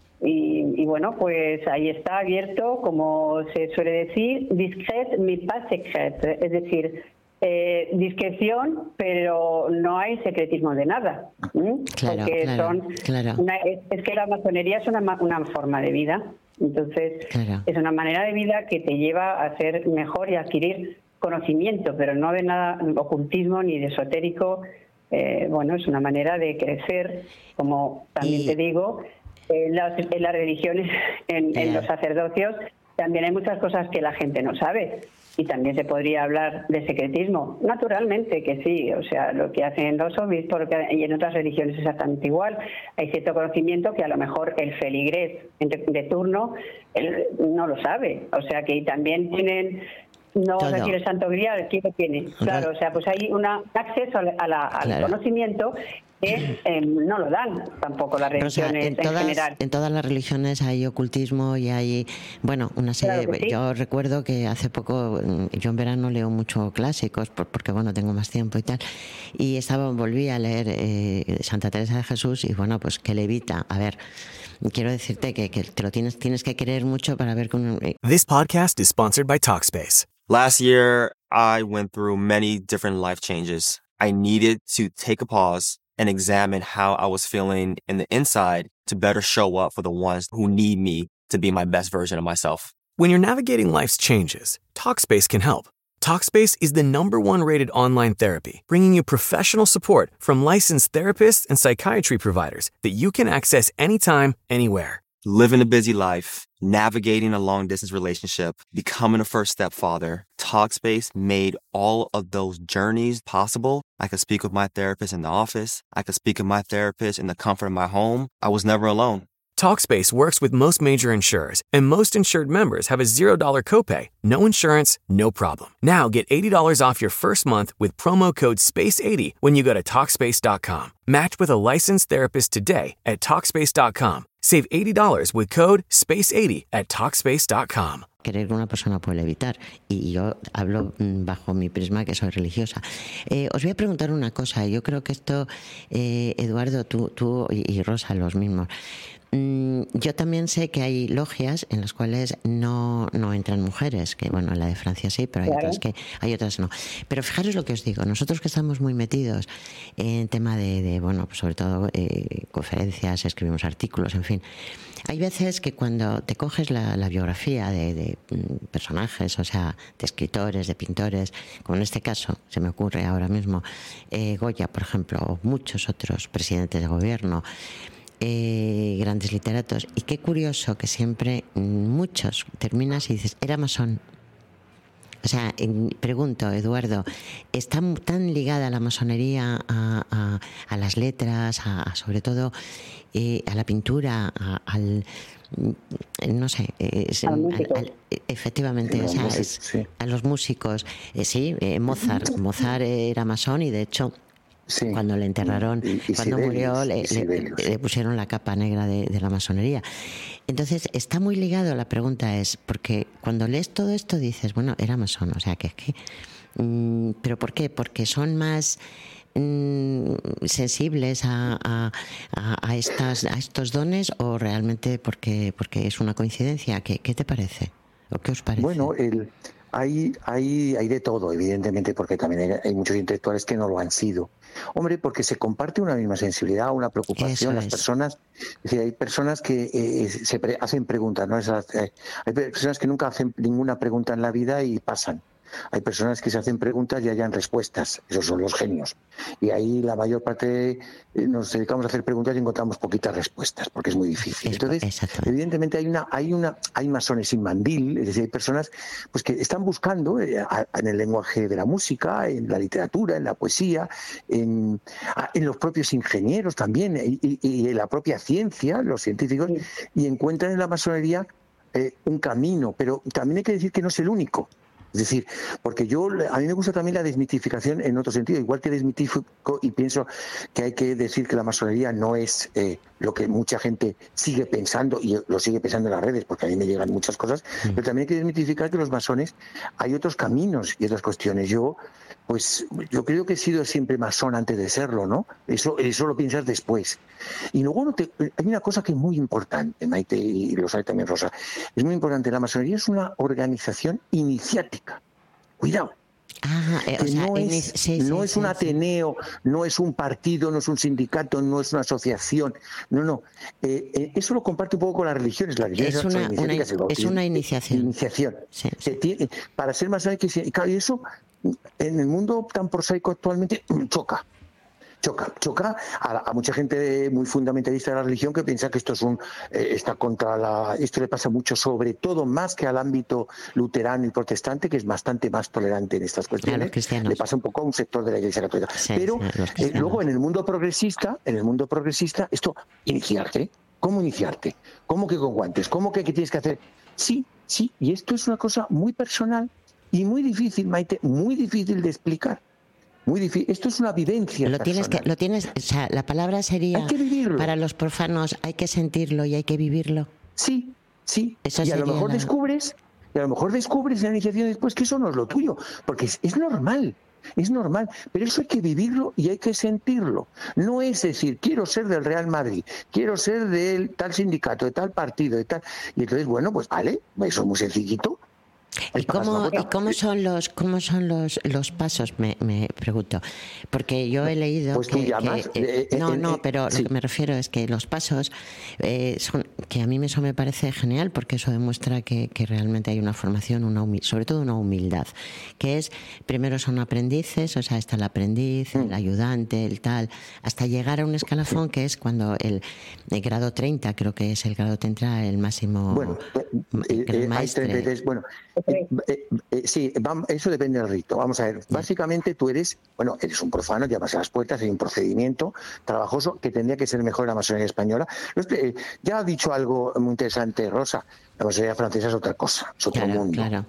y, y bueno, pues ahí está abierto, como se suele decir, discret mais pas secret, es decir, eh, discreción, pero no hay secretismo de nada. ¿Mm? Claro, Porque claro, son claro. Una, es, es que la masonería es una, una forma de vida. Entonces, claro. es una manera de vida que te lleva a ser mejor y a adquirir conocimiento, pero no de nada ocultismo ni de esotérico. Eh, bueno, es una manera de crecer, como también y... te digo, en las, en las religiones, en, yeah. en los sacerdocios, también hay muchas cosas que la gente no sabe. Y también se podría hablar de secretismo. Naturalmente que sí, o sea, lo que hacen los obispos y en otras religiones exactamente igual. Hay cierto conocimiento que a lo mejor el feligrés de turno él no lo sabe. O sea, que también tienen, no vamos a decir el Santo Grial, ¿quién lo tiene? Claro, o sea, pues hay un acceso a la, al claro. conocimiento que eh, no lo dan tampoco las religiones. Rosa, en, todas, en general. En todas las religiones hay ocultismo y hay, bueno, una serie. Claro sí. Yo recuerdo que hace poco, yo en verano leo mucho clásicos porque, bueno, tengo más tiempo y tal, y estaba, volví a leer eh, Santa Teresa de Jesús y, bueno, pues que levita. A ver, quiero decirte que, que te lo tienes, tienes que querer mucho para ver con. Eh. This podcast is sponsored by Talkspace. Last year, I went through many different life changes. I needed to take a pause and examine how I was feeling in the inside to better show up for the ones who need me to be my best version of myself. When you're navigating life's changes, Talkspace can help. Talkspace is the number one rated online therapy, bringing you professional support from licensed therapists and psychiatry providers that you can access anytime, anywhere. Living a busy life, navigating a long-distance relationship, becoming a first-step father, Talkspace made all of those journeys possible. I could speak with my therapist in the office. I could speak with my therapist in the comfort of my home. I was never alone. Talkspace works with most major insurers, and most insured members have a zero dollars copay. No insurance, no problem. Now get eighty dollars off your first month with promo code space eighty when you go to Talkspace dot com. Match with a licensed therapist today at Talkspace dot com. Save eighty dollars with code space eighty at Talkspace dot com. Querer que una persona puede evitar, y yo hablo bajo mi prisma que soy religiosa. Eh, os voy a preguntar una cosa. Yo creo que esto, eh, Eduardo, tú, tú y, y Rosa, los mismos. Mm, yo también sé que hay logias en las cuales no, no entran mujeres, que bueno, en la de Francia sí, pero hay claro. otras que hay otras no. Pero fijaros lo que os digo, nosotros que estamos muy metidos en tema de, de bueno, pues sobre todo eh, conferencias, escribimos artículos, en fin. Hay veces que cuando te coges la, la biografía de, de personajes, o sea, de escritores, de pintores, como en este caso, se me ocurre ahora mismo, eh, Goya, por ejemplo, o muchos otros presidentes de gobierno, eh, grandes literatos, y qué curioso que siempre muchos terminas y dices, era masón. O sea, pregunto, Eduardo, ¿está tan ligada la masonería a, a, a las letras, a, a sobre todo eh, a la pintura, a, al... no sé, es, al al, efectivamente, o sea, es, sí. a los músicos? Eh, sí, eh, Mozart. Mozart era masón y de hecho... Sí. Cuando le enterraron, y, y cuando Sibelius, murió, le, le, le pusieron la capa negra de, de la masonería. Entonces, está muy ligado, la pregunta es, porque cuando lees todo esto dices, bueno, era masón, o sea, que es que... Mmm, ¿pero por qué? Porque son más mmm, sensibles a, a, a, estas, a estos dones, o realmente porque, porque es una coincidencia. ¿Qué, qué te parece? ¿O qué os parece? Bueno, el... Hay, hay, hay de todo, evidentemente, porque también hay, hay muchos intelectuales que no lo han sido. Hombre, porque se comparte una misma sensibilidad, una preocupación. Las personas, es decir, hay personas que eh, se pre, hacen preguntas, ¿no? Esas, eh, hay personas que nunca hacen ninguna pregunta en la vida y pasan. Hay personas que se hacen preguntas y hallan respuestas. Esos son los genios. Y ahí la mayor parte eh, nos dedicamos a hacer preguntas y encontramos poquitas respuestas, porque es muy difícil. Entonces, evidentemente hay una, hay una, hay masones sin mandil, es decir, hay personas pues que están buscando eh, a, en el lenguaje de la música, en la literatura, en la poesía, en, a, en los propios ingenieros también, y, y, y en la propia ciencia, los científicos, sí. y encuentran en la masonería eh, un camino, pero también hay que decir que no es el único. Es decir, porque yo a mí me gusta también la desmitificación en otro sentido, igual que desmitifico y pienso que hay que decir que la masonería no es eh, lo que mucha gente sigue pensando, y lo sigue pensando en las redes, porque a mí me llegan muchas cosas, mm. pero también hay que desmitificar que los masones hay otros caminos y otras cuestiones. Yo, pues, yo creo que he sido siempre masón antes de serlo, ¿no? Eso, eso lo piensas después. Y luego no te, hay una cosa que es muy importante, Maite, y lo sabe también Rosa, es muy importante. La masonería es una organización iniciática. Cuidado. Ah, eh, o sea, no es, sí, no sí, es sí, un sí. Ateneo, no es un partido, no es un sindicato, no es una asociación. No, no. Eh, eh, eso lo comparte un poco con las religiones. Las religiones es, una, una, es una iniciación. Iniciación. Sí, sí. Tiene, para ser masón hay que ser. Y eso, en el mundo tan prosaico actualmente, choca. Choca, choca a, a mucha gente muy fundamentalista de la religión que piensa que esto es un eh, está contra la. Esto le pasa mucho, sobre todo más que al ámbito luterano y protestante, que es bastante más tolerante en estas cuestiones. Le pasa un poco a un sector de la Iglesia Católica. Sí, pero sí, eh, luego en el mundo progresista, en el mundo progresista, esto iniciarte, ¿cómo iniciarte? ¿Cómo que con guantes? ¿Cómo que qué tienes que hacer? Sí, sí, y esto es una cosa muy personal y muy difícil, Maite, muy difícil de explicar. Muy difícil. Esto es una vivencia. Lo tienes que, lo tienes, o sea, la palabra sería hay que vivirlo. Para los profanos, hay que sentirlo y hay que vivirlo. Sí, sí. Eso y a lo mejor la... descubres, y a lo mejor descubres en la iniciación después que eso no es lo tuyo, porque es, es normal. Es normal, pero eso hay que vivirlo y hay que sentirlo. No es decir, quiero ser del Real Madrid, quiero ser del tal sindicato, de tal partido, de tal. Y entonces, bueno, pues vale, eso es muy sencillito. ¿Y cómo, ¿Y cómo son los cómo son los los pasos? Me, me pregunto, porque yo he leído pues que, llamas, que eh, eh, no eh, no, eh, pero sí. lo que me refiero es que los pasos eh, son que a mí eso me parece genial, porque eso demuestra que, que realmente hay una formación, una humil, sobre todo una humildad, que es primero son aprendices, o sea, está el aprendiz, mm. el ayudante, el tal, hasta llegar a un escalafón que es cuando el, el grado treinta, creo que es el grado treinta, el máximo. Bueno, eh, eh, hay treinta y tres, bueno. eh, eh, eh, sí, eso depende del rito. Vamos a ver, básicamente tú eres, bueno, eres un profano, llamas a las puertas, hay un procedimiento trabajoso que tendría que ser mejor en la masonería española. Eh, ya ha dicho algo muy interesante, Rosa, la masonería francesa es otra cosa, es otro claro, mundo. Claro.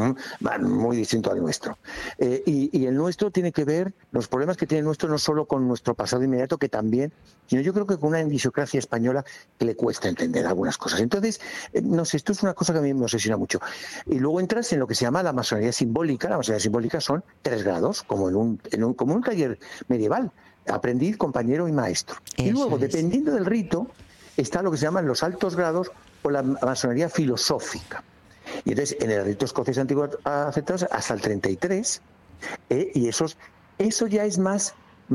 Muy distinto al nuestro. Eh, y, y el nuestro tiene que ver, los problemas que tiene el nuestro no solo con nuestro pasado inmediato, que también, sino yo creo que con una idiosincrasia española que le cuesta entender algunas cosas. Entonces, eh, no sé, esto es una cosa que a mí me obsesiona mucho. Y luego entras en lo que se llama la masonería simbólica. La masonería simbólica son tres grados, como en un, en un, como en un taller medieval: aprendiz, compañero y maestro. Eso y luego, es. dependiendo del rito, está lo que se llaman los altos grados o la masonería filosófica. Y entonces, en el rito escocés antiguo aceptado hasta el treinta y tres, eh, y esos, eso ya es más,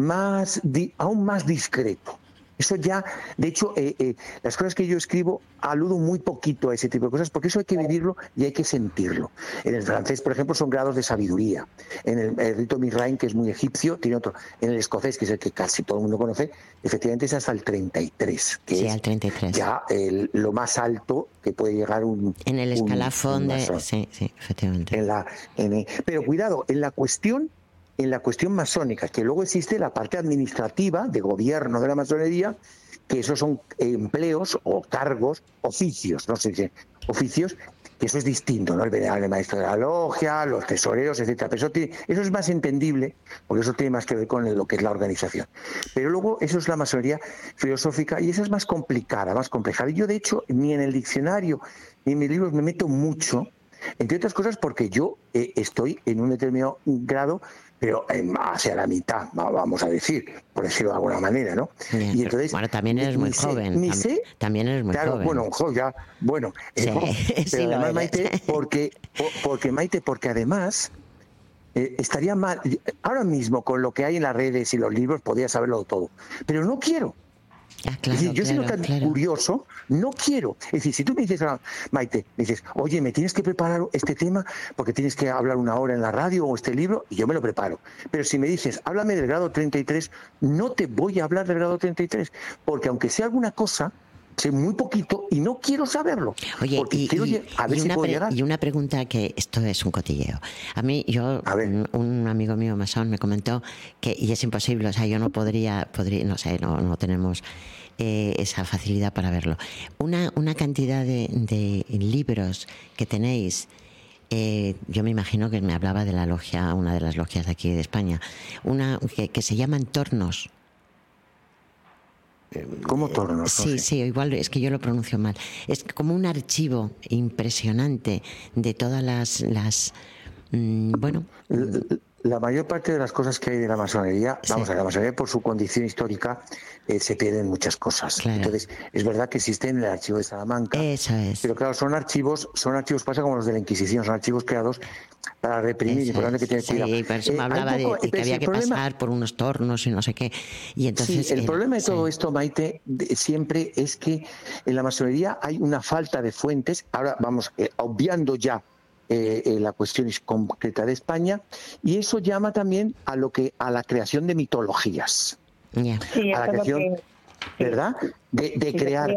más di, aún más discreto. Eso ya, de hecho, eh, eh, las cosas que yo escribo aludo muy poquito a ese tipo de cosas, porque eso hay que vivirlo y hay que sentirlo. En el francés, por ejemplo, son grados de sabiduría. En el, el rito Misraim, que es muy egipcio, tiene otro. En el escocés, que es el que casi todo el mundo conoce, efectivamente es hasta el treinta y tres, que sí, es al treinta y tres. Ya el, lo más alto que puede llegar un... En el escalafón un, un de... Sí, sí, efectivamente. En la, en el, pero cuidado, en la cuestión... En la cuestión masónica, que luego existe la parte administrativa de gobierno de la masonería, que esos son empleos o cargos, oficios, no sé si oficios, que eso es distinto, ¿no? El venerable maestro de la logia, los tesoreros, etcétera. Pero eso, tiene, eso es más entendible, porque eso tiene más que ver con lo que es la organización. Pero luego eso es la masonería filosófica, y esa es más complicada, más compleja. Y yo, de hecho, ni en el diccionario ni en mis libros me meto mucho, entre otras cosas porque yo eh, estoy en un determinado grado, pero en, hacia la mitad, vamos a decir, por decirlo de alguna manera, ¿no? Bien, y entonces, bueno, también eres muy sé, joven. Tam sé, también eres muy claro, joven. Bueno, jo, ya, bueno, sí, eh, jo, pero sí además, Maite, porque, porque Maite, porque además eh, estaría mal, ahora mismo con lo que hay en las redes y los libros podría saberlo todo, pero no quiero. Ah, claro, es decir, yo claro, siendo tan claro. curioso, no quiero. Es decir, si tú me dices, Maite, me dices, oye, me tienes que preparar este tema porque tienes que hablar una hora en la radio o este libro, y yo me lo preparo. Pero si me dices, háblame del grado treinta y tres, no te voy a hablar del grado treinta y tres, porque aunque sea alguna cosa, sé muy poquito y no quiero saberlo. Oye, porque y, quiero y, a ver y, si una puedo llegar. y una pregunta, que esto es un cotilleo. A mí, yo, a un, un amigo mío masón me comentó que, y es imposible, o sea, yo no podría, podría no sé, no, no tenemos eh, esa facilidad para verlo. Una, una cantidad de, de libros que tenéis. Eh, yo me imagino que me hablaba de la logia, una de las logias de aquí de España, una que, que se llaman tornos. ¿Cómo tornos? Sí, no sé. sí, igual es que yo lo pronuncio mal. Es como un archivo impresionante de todas las, las mmm, bueno... La, la mayor parte de las cosas que hay de la masonería, sí. vamos a ver, la masonería por su condición histórica eh, se pierden muchas cosas. Claro. Entonces, es verdad que existen en el archivo de Salamanca. Eso es. Pero claro, son archivos, son archivos, pasa como los de la Inquisición, son archivos creados para reprimir, y por tanto que tiene sí, cuidado. Sí, por eso me eh, hablaba poco, de, de que había que problema, pasar por unos tornos y no sé qué. Y entonces, sí, el eh, problema de todo sí. esto, Maite, de, siempre es que en la masonería hay una falta de fuentes. Ahora vamos, eh, obviando ya eh, eh, la cuestión concreta de España, y eso llama también a lo que a la creación de mitologías. Yeah. Sí, a la creación, que, sí. ¿verdad? De, de sí, crear.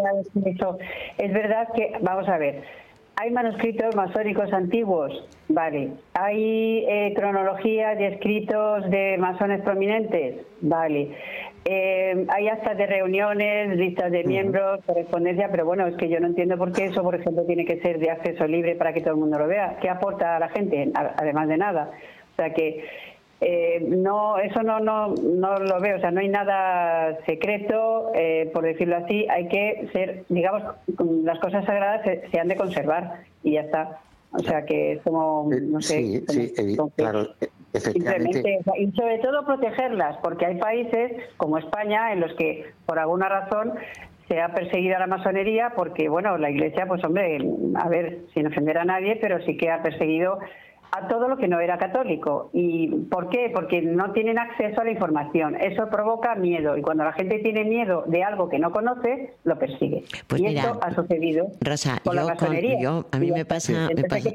Es verdad que, vamos a ver, hay manuscritos masónicos antiguos, vale. Hay eh, cronologías y escritos de masones prominentes, vale. Eh, hay actas de reuniones, listas de miembros, correspondencia, pero bueno, es que yo no entiendo por qué eso, por ejemplo, tiene que ser de acceso libre para que todo el mundo lo vea. ¿Qué aporta a la gente? Además de nada. O sea que eh, no, eso no, no, no lo veo. O sea, no hay nada secreto, eh, por decirlo así. Hay que ser, digamos, las cosas sagradas se, se han de conservar y ya está. O sea que es como, no sé. Sí, como, sí, eh, como claro, efectivamente. Y sobre todo protegerlas, porque hay países como España en los que, por alguna razón, se ha perseguido a la masonería, porque, bueno, la Iglesia, pues hombre, a ver, sin ofender a nadie, pero sí que ha perseguido a todo lo que no era católico. ¿Y por qué? Porque no tienen acceso a la información. Eso provoca miedo, y cuando la gente tiene miedo de algo que no conoce, lo persigue. Pues y mira, esto ha sucedido Rosa, con yo la masonería. Con, yo, a mí me pasa, me pasa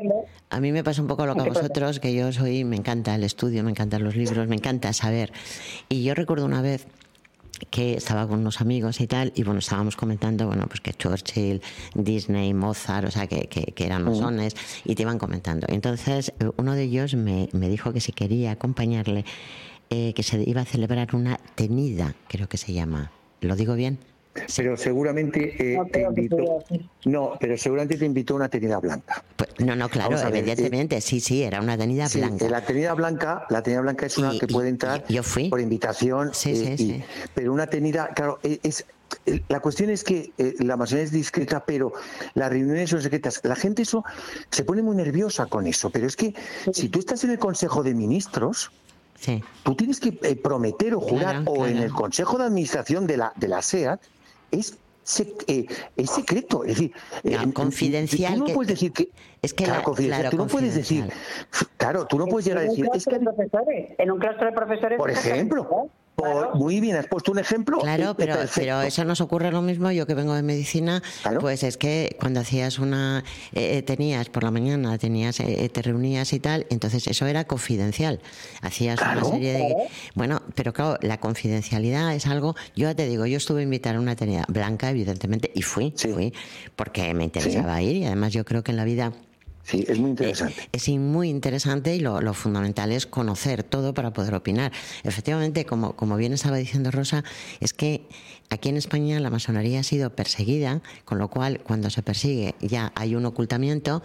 a mí me pasa un poco lo que a vosotros, que yo soy, me encanta el estudio, me encantan los libros, me encanta saber. Y yo recuerdo una vez que estaba con unos amigos y tal, y bueno, estábamos comentando, bueno, pues que Churchill, Disney, Mozart, o sea, que, que, que eran masones, y te iban comentando. Entonces, uno de ellos me, me dijo que si quería acompañarle, eh, que se iba a celebrar una tenida, creo que se llama. ¿Lo digo bien? Pero seguramente eh, No te creo que invitó. pudiera ser. No, pero seguramente te invitó a una tenida blanca. Pues, no, no, claro, Vamos a ver, evidentemente, eh, sí, sí, era una tenida Sí, blanca. la tenida blanca, la tenida blanca es una Y- que y- puede entrar y yo fui. por invitación. Sí, eh, sí, y- sí. Pero una tenida, claro, es, es- la cuestión es que eh, la masonería es discreta, pero las reuniones son secretas. La gente eso se pone muy nerviosa con eso, pero es que si tú estás en el Consejo de Ministros, Sí. tú tienes que eh, prometer o jurar, Claro, o en claro. el Consejo de Administración de la de la SEAT, es sec- eh, es secreto, es decir, No, eh, confidencial, Tú no que- puedes decir que es que claro, la- confidencial, claro, tú no puedes decir, confidencial. claro, tú no puedes llegar a En un decir, es claustro que de profesores, en un claustro de profesores. por exactamente ejemplo, igual. por- Claro. muy bien, has puesto un ejemplo. Claro, eh, pero, perfecto. pero eso nos ocurre lo mismo. Yo que vengo de medicina, Claro. pues es que cuando hacías una, eh, tenías por la mañana, tenías, eh, te reunías y tal, entonces eso era confidencial. Hacías Claro. una serie de, Claro. bueno, pero claro, la confidencialidad es algo. Yo ya te digo, yo estuve invitada a una tenida blanca, evidentemente, y fui, Sí. fui, porque me interesaba ir y además yo creo que en la vida Sí, es muy Eh, interesante. Es muy interesante y lo, lo fundamental es conocer todo para poder opinar. Efectivamente, como, como bien estaba diciendo Rosa, es que aquí en España la masonería ha sido perseguida, con lo cual cuando se persigue ya hay un ocultamiento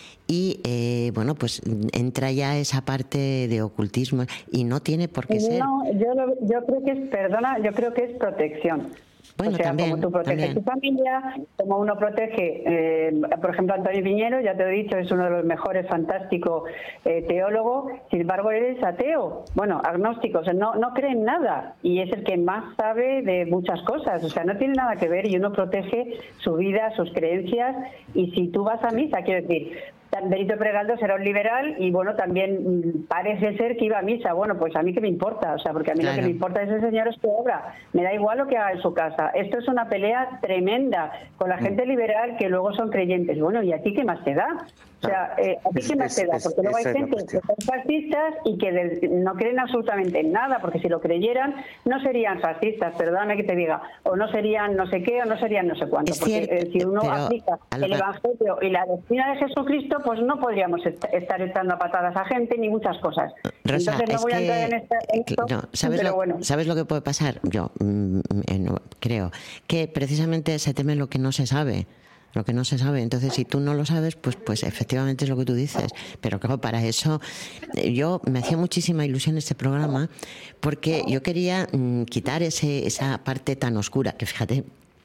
y, eh, bueno, pues entra ya esa parte de ocultismo y no tiene por qué ser. No, yo, lo- yo creo que es, perdona, yo creo que es protección. Bueno, o sea, también, como tú proteges también. tu familia, como uno protege, eh, por ejemplo, Antonio Piñero, ya te he dicho, es uno de los mejores, fantástico eh, teólogo, sin embargo, él es ateo, bueno, agnóstico, o sea, no, no cree en nada y es el que más sabe de muchas cosas, o sea, no tiene nada que ver y uno protege su vida, sus creencias y si tú vas a misa, quiero decir, Benito Pregaldo será un liberal y bueno, también mm, parece ser que iba a misa. Bueno, pues a mí qué me importa, o sea, porque a mí Claro. lo que me importa de ese señor es su obra. Me da igual lo que haga en su casa. Esto es una pelea tremenda con la gente liberal que luego son creyentes. Bueno, ¿y a ti qué más te da? O sea, eh, ¿a ti Es- qué más es- te da? es- Porque luego hay esa es la gente que cuestión. son fascistas y que de- no creen absolutamente en nada, porque si lo creyeran no serían fascistas, perdóname que te diga, o no serían no sé qué, o no serían no sé cuánto. Es porque cierto, eh, si uno pero aplica a lo el que- Evangelio y la doctrina de Jesucristo, pues no podríamos est- estar echando a patadas a gente ni muchas cosas. Rosa, Entonces no es voy a que, entrar en, esta, en eh, esto, no, ¿sabes, pero lo, bueno. ¿sabes lo que puede pasar? Yo mm, eh, no, creo que precisamente se teme lo que no se sabe. Lo que no se sabe. Entonces, si tú no lo sabes, pues pues efectivamente es lo que tú dices. Pero claro, para eso eh, yo me hacía muchísima ilusión este programa porque yo quería mm, quitar ese esa parte tan oscura, que fíjate,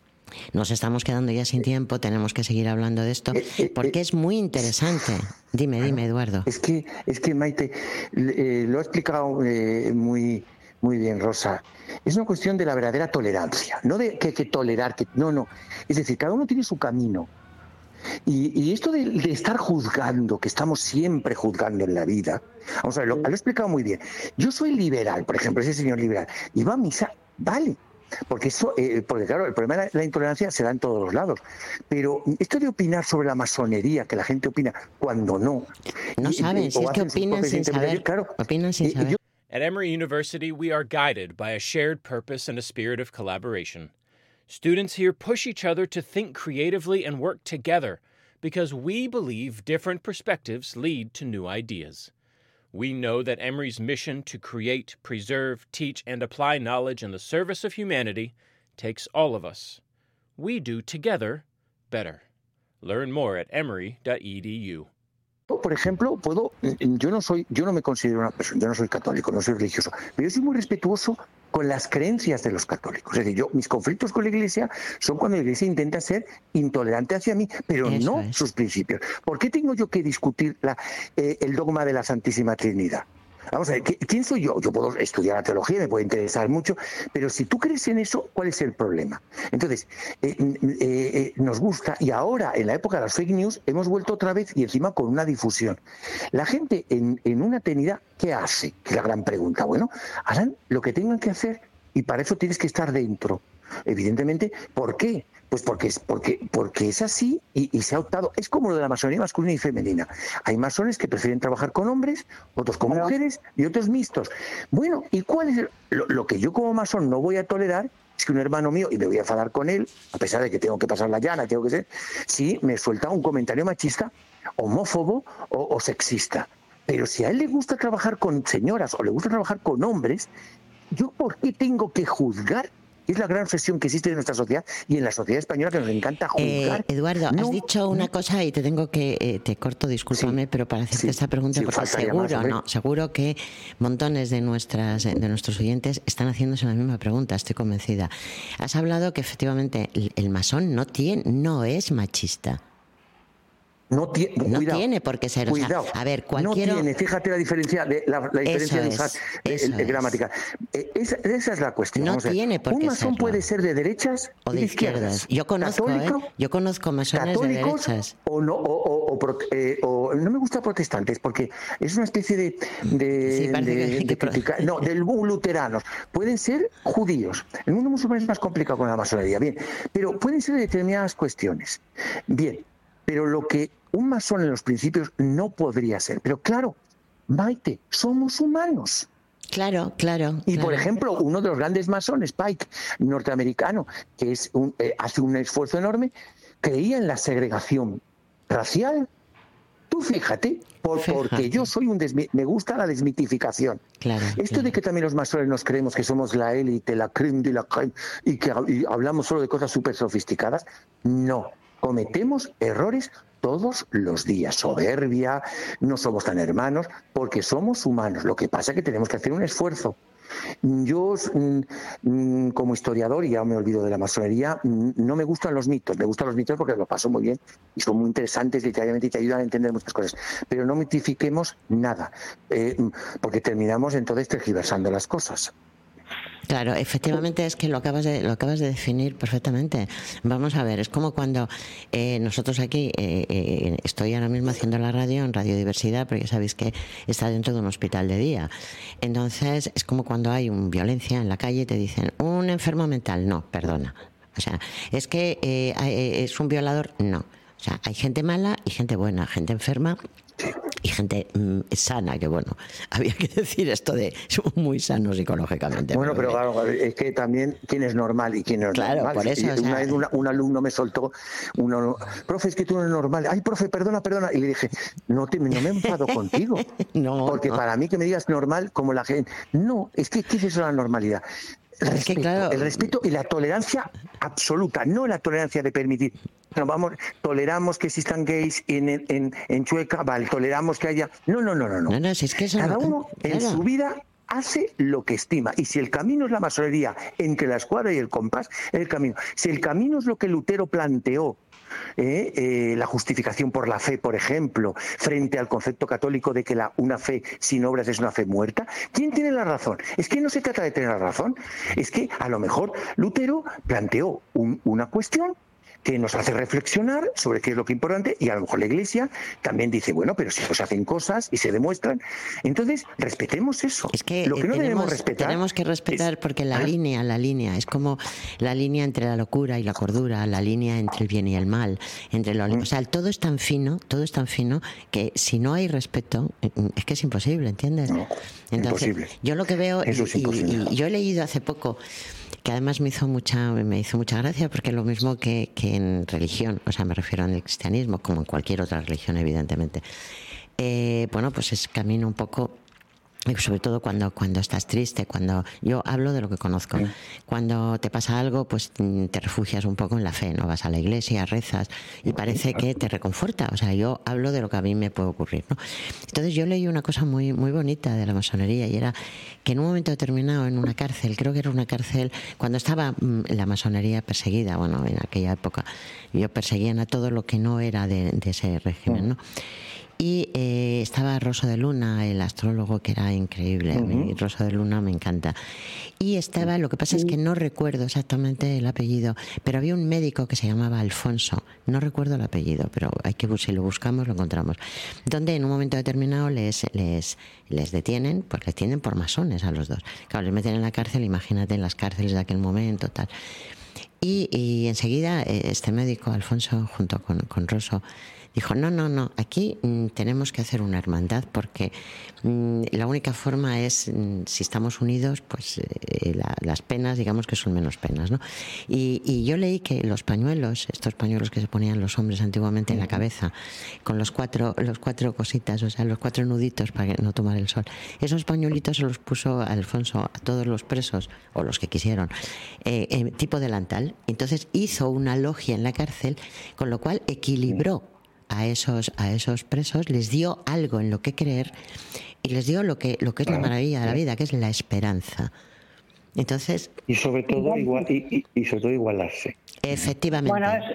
nos estamos quedando ya sin tiempo, tenemos que seguir hablando de esto, Eh, eh, porque eh, es muy interesante. Dime, dime, Eduardo. Es que, es que Maite, eh, lo ha explicado eh, muy, muy bien Rosa. Es una cuestión de la verdadera tolerancia, no de que, que tolerar, que no, no. Es decir, cada uno tiene su camino. Y, y esto de, de estar juzgando, que estamos siempre juzgando en la vida, vamos a ver, lo, lo he explicado muy bien. Yo soy liberal, por ejemplo, ese señor liberal, y va a misa, vale. Porque eso, eh, porque claro, el problema de la intolerancia se da en todos los lados. Pero esto de opinar sobre la masonería, que la gente opina cuando no. No y- saben, y- si o es que hacen sus opinan propias sin saber. interpretaciones, claro. Opinan sin Y- y saber. yo- At Emory University, we are guided by a shared purpose and a spirit of collaboration. Students here push each other to think creatively and work together because we believe different perspectives lead to new ideas. We know that Emory's mission to create, preserve, teach, and apply knowledge in the service of humanity takes all of us. We do together better. Learn more at emory dot e d u. Por ejemplo, puedo, yo no soy, yo no me considero una persona, yo no soy católico, no soy religioso, pero yo soy muy respetuoso con las creencias de los católicos. Es decir, yo, mis conflictos con la Iglesia son cuando la Iglesia intenta ser intolerante hacia mí, pero Eso no es. sus principios. ¿Por qué tengo yo que discutir la, eh, el dogma de la Santísima Trinidad? Vamos a ver, ¿qui- ¿quién soy yo? Yo puedo estudiar la teología, me puede interesar mucho, pero si tú crees en eso, ¿cuál es el problema? Entonces, eh, eh, eh, nos gusta, y ahora, en la época de las fake news, hemos vuelto otra vez y encima con una difusión. La gente en, en una tenida, ¿qué hace? Que es la gran pregunta. Bueno, harán lo que tengan que hacer y para eso tienes que estar dentro. Evidentemente, ¿por qué? Pues porque es, porque, porque es así y, y se ha optado. Es como lo de la masonería masculina y femenina. Hay masones que prefieren trabajar con hombres, otros con mujeres y otros mixtos. Bueno, ¿y cuál es el- lo, lo que yo como masón no voy a tolerar? es que un hermano mío, y me voy a enfadar con él, a pesar de que tengo que pasar la llana, tengo que ser, si me suelta un comentario machista, homófobo o, o sexista. Pero si a él le gusta trabajar con señoras o le gusta trabajar con hombres, ¿yo por qué tengo que juzgar? Es la gran obsesión que existe en nuestra sociedad y en la sociedad española, que nos encanta juzgar. Eh, Eduardo, no, has dicho una no. cosa y te tengo que, eh, te corto, discúlpame, sí, pero para hacerte sí, esta pregunta, sí, porque seguro, más, no, seguro que montones de nuestras, de nuestros oyentes están haciéndose la misma pregunta, estoy convencida. Has hablado que efectivamente el, el masón no tiene, no es machista. No, tiene, no cuidado, tiene por qué ser. Cuidado, o sea, a ver, cualquiera... No tiene, fíjate la diferencia, de, la, la diferencia de usar el gramática. Eh, esa, esa es la cuestión. No tiene por qué Un masón serlo. Puede ser de derechas o de, de izquierdas. izquierdas. Yo conozco, Católico, ¿eh? Yo conozco masones de derechas. O no, o, o, o, eh, o no me gusta protestantes, porque es una especie de... de, sí, de, que, de que criticar, no, del luteranos. Pueden ser judíos. El mundo musulmán es más complicado con la masonería, bien. Pero pueden ser de determinadas cuestiones. Bien. Pero lo que un masón en los principios no podría ser. Pero claro, Maite, somos humanos. Claro, claro. Y claro. por ejemplo, uno de los grandes masones, Pike, norteamericano, que es un, eh, hace un esfuerzo enorme, creía en la segregación racial. Tú fíjate, por, fíjate. porque yo soy un desmi- me gusta la desmitificación. Claro, Esto claro. de que también los masones nos creemos que somos la élite, la creme de la creme, y que y hablamos solo de cosas súper sofisticadas, no. Cometemos errores todos los días, soberbia, no somos tan hermanos, porque somos humanos. Lo que pasa es que tenemos que hacer un esfuerzo. Yo, como historiador, y ya me olvido de la masonería, no me gustan los mitos. Me gustan los mitos porque lo paso muy bien y son muy interesantes literariamente y te ayudan a entender muchas cosas. Pero no mitifiquemos nada, eh, porque terminamos entonces tergiversando las cosas. Claro, efectivamente es que lo acabas de lo acabas de definir perfectamente. Vamos a ver, es como cuando eh, nosotros aquí eh, eh, estoy ahora mismo haciendo la radio en Radio Diversidad, porque ya sabéis que está dentro de un hospital de día. Entonces es como cuando hay un violencia en la calle y te dicen un enfermo mental, no, perdona. O sea, es que eh, es un violador, no. O sea, hay gente mala y gente buena, gente enferma y gente mmm, sana, que bueno, había que decir esto de somos muy sanos psicológicamente. Bueno, pero claro, es que también quién es normal y quién no es claro, normal. Por eso, una o sea... vez una, un alumno me soltó, uno, profe, es que tú no eres normal. Ay, profe, perdona, perdona. Y le dije, no, te, no me enfado contigo. no, porque no. para mí que me digas normal como la gente... No, es que ¿qué es eso la normalidad? El respeto, es que, claro, el respeto y la tolerancia absoluta, no la tolerancia de permitir. No, vamos, toleramos que existan gays en, en, en Chueca, vale, toleramos que haya... No, no, no, no. no. no, no si es que eso Cada no... uno claro. en su vida hace lo que estima. Y si el camino es la masonería entre la escuadra y el compás, es el camino. Si el camino es lo que Lutero planteó, Eh, eh, la justificación por la fe, por ejemplo, frente al concepto católico de que la, una fe sin obras es una fe muerta, ¿quién tiene la razón? Es que no se trata de tener la razón, es que a lo mejor Lutero planteó un, una cuestión que nos hace reflexionar sobre qué es lo que es importante, y a lo mejor la Iglesia también dice, bueno, pero si se hacen cosas y se demuestran, entonces respetemos eso. Es que lo que no tenemos, debemos respetar tenemos que respetar es, porque la ¿ah? línea, la línea es como la línea entre la locura y la cordura, la línea entre el bien y el mal, entre lo, mm. o sea, todo es tan fino, todo es tan fino que si no hay respeto es que es imposible, ¿entiendes? No, entonces, imposible. Yo lo que veo eso es y, imposible. y, y yo he leído hace poco que además me hizo mucha me hizo mucha gracia porque lo mismo que, que en religión, o sea, me refiero al cristianismo como en cualquier otra religión, evidentemente. Eh, bueno, pues es camino un poco, sobre todo cuando cuando estás triste, cuando yo hablo de lo que conozco, sí. Cuando te pasa algo, pues te refugias un poco en la fe, no vas a la iglesia, rezas y parece que te reconforta. O sea, yo hablo de lo que a mí me puede ocurrir, ¿no? Entonces yo leí una cosa muy muy bonita de la masonería y era que en un momento determinado en una cárcel, creo que era una cárcel cuando estaba la masonería perseguida, bueno, en aquella época, ellos perseguían a todo lo que no era de, de ese régimen, ¿no? Y eh, estaba Rosso de Luna, el astrólogo, que era increíble. Uh-huh. A mí Rosso de Luna me encanta. Y estaba, lo que pasa es que no recuerdo exactamente el apellido, pero había un médico que se llamaba Alfonso. No recuerdo el apellido, pero hay que si lo buscamos lo encontramos. Donde en un momento determinado les les les detienen, pues les tienen por masones a los dos. Claro, les meten en la cárcel, imagínate en las cárceles de aquel momento, tal. Y, y enseguida este médico, Alfonso, junto con, con Rosso, dijo, no, no, no, aquí mm, tenemos que hacer una hermandad porque mm, la única forma es, mm, si estamos unidos, pues eh, la, las penas, digamos que son menos penas, ¿no? Y, y yo leí que los pañuelos, estos pañuelos que se ponían los hombres antiguamente en la cabeza, con los cuatro, los cuatro cositas, o sea, los cuatro nuditos para no tomar el sol, esos pañuelitos se los puso Alfonso a todos los presos, o los que quisieron, eh, eh, tipo delantal. Entonces hizo una logia en la cárcel, con lo cual equilibró a esos a esos presos, les dio algo en lo que creer y les dio lo que lo que es la maravilla de la vida, que es la esperanza. Entonces, y sobre todo igual y, y, y sobre todo igualarse. Efectivamente. Bueno, es,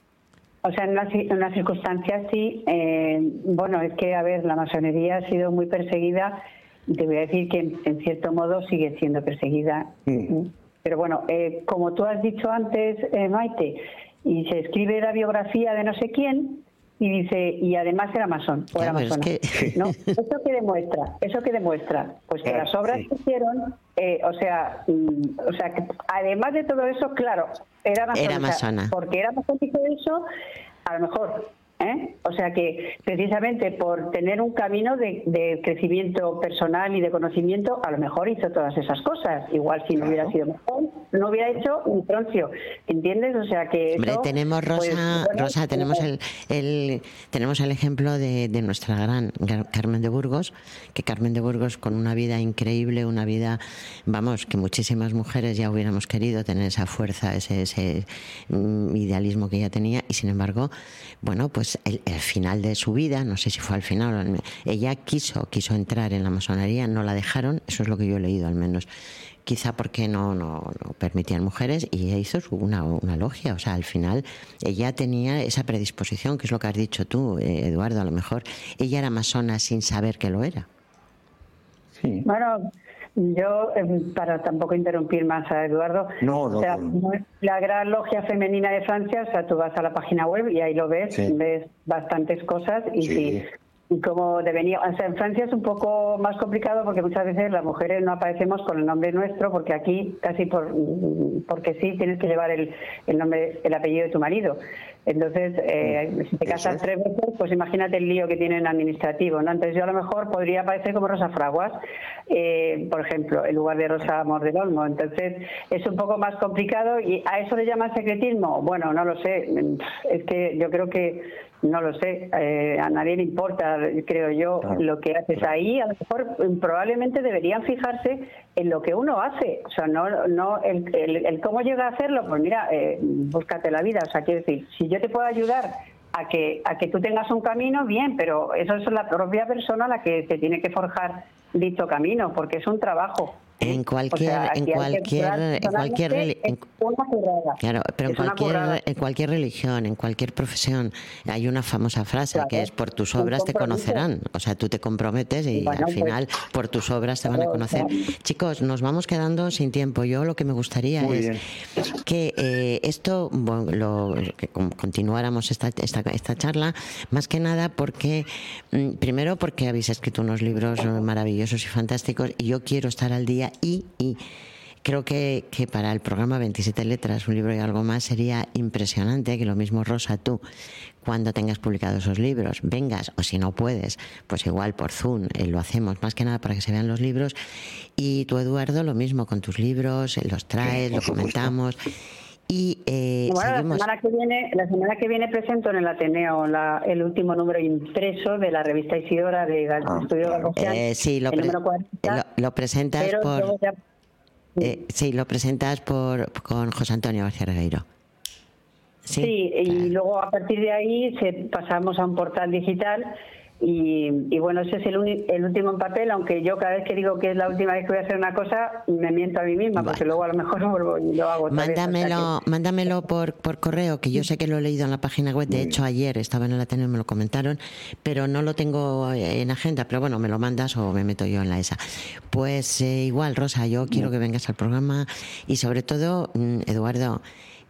o sea, en unas, en unas circunstancias sí. Eh, bueno, es que a ver, la masonería ha sido muy perseguida y te voy a decir que en, en cierto modo sigue siendo perseguida. Mm. Pero bueno, eh, como tú has dicho antes, eh, Maite, y se escribe la biografía de no sé quién. Y dice, y además era masón, o era masona. Es que... ¿No? ¿Eso qué demuestra? ¿Eso qué demuestra? Pues que las obras sí. que hicieron, eh, o sea, mm, o sea, que además de todo eso, claro, era masona. Era masona. Porque era masónico eso, a lo mejor, ¿eh? O sea que precisamente por tener un camino de, de crecimiento personal y de conocimiento, a lo mejor hizo todas esas cosas. Igual si no hubiera sido mejor, no hubiera hecho ni troncio, ¿entiendes? O sea que Hombre, eso, tenemos Rosa, pues, bueno, Rosa, tenemos el, el tenemos el ejemplo de, de nuestra gran Carmen de Burgos, que Carmen de Burgos, con una vida increíble, una vida, vamos, que muchísimas mujeres ya hubiéramos querido tener esa fuerza, ese, ese um, idealismo que ella tenía, y sin embargo, bueno, pues el, el final de su vida, no sé si fue al final, ella quiso quiso entrar en la masonería, no la dejaron, eso es lo que yo he leído al menos, quizá porque no no, no permitían mujeres, y ella hizo su, una, una logia, o sea, al final ella tenía esa predisposición, que es lo que has dicho tú, eh, Eduardo, a lo mejor ella era masona sin saber que lo era. Sí. Bueno, yo, para tampoco interrumpir más a Eduardo, no, no, o sea, no. la Gran Logia Femenina de Francia, o sea, tú vas a la página web y ahí lo ves, sí. ves bastantes cosas y sí. sí y como devenía, o sea, en Francia es un poco más complicado porque muchas veces las mujeres no aparecemos con el nombre nuestro, porque aquí casi por porque sí tienes que llevar el, el nombre, el apellido de tu marido. Entonces, eh, si te casas tres veces, pues imagínate el lío que tienen administrativo, ¿no? Entonces yo a lo mejor podría aparecer como Rosa Fraguas, eh, por ejemplo, en lugar de Rosa Amor del Olmo. Entonces es un poco más complicado. ¿Y a eso le llaman secretismo? Bueno, no lo sé. Es que yo creo que no lo sé, eh, a nadie le importa, creo yo, claro, lo que haces claro. ahí. A lo mejor probablemente deberían fijarse en lo que uno hace, o sea, no no el, el, el cómo llega a hacerlo, pues mira, eh, búscate la vida, o sea, quiero decir, si yo te puedo ayudar a que a que tú tengas un camino, bien, pero eso es la propia persona la que te tiene que forjar dicho camino, porque es un trabajo. En cualquier, o sea, en cualquier, en cualquier, en, claro, pero en cualquier, en cualquier religión, en cualquier profesión, hay una famosa frase claro, que es: por tus obras te conocerán. O sea, tú te comprometes y bueno, al final pues, por tus obras te van a conocer. Claro. Chicos, nos vamos quedando sin tiempo. Yo lo que me gustaría Muy es bien. que eh, esto, bueno, lo, que continuáramos esta, esta, esta charla, más que nada porque, primero porque habéis escrito unos libros maravillosos y fantásticos, y yo quiero estar al día. Y, y creo que, que para el programa veintisiete letras, un libro y algo más, sería impresionante que lo mismo, Rosa, tú, cuando tengas publicados esos libros, vengas, o si no puedes, pues igual por Zoom eh, lo hacemos, más que nada para que se vean los libros. Y tú, Eduardo, lo mismo con tus libros, eh, los traes, sí, lo comentamos. Y eh, bueno, seguimos... la semana que viene la semana que viene presento en el Ateneo la, el último número impreso de la revista Isidora de ah, Estudio Galgocián, eh, sí, lo, pre lo, lo presentas por ya... eh, sí lo presentas por con José Antonio García Regueiro. Sí, sí, y claro. luego a partir de ahí se pasamos a un portal digital. Y, y bueno, ese es el, el último en papel, aunque yo cada vez que digo que es la última vez que voy a hacer una cosa, me miento a mí misma, bueno. porque luego a lo mejor lo, lo hago otra mándamelo, vez, o sea que... mándamelo por, por correo, que yo sé que lo he leído en la página web. De hecho, ayer estaba en el Ateneo y me lo comentaron, pero no lo tengo en agenda. Pero bueno, me lo mandas o me meto yo en la esa. Pues eh, igual, Rosa, yo quiero que vengas al programa y sobre todo, Eduardo,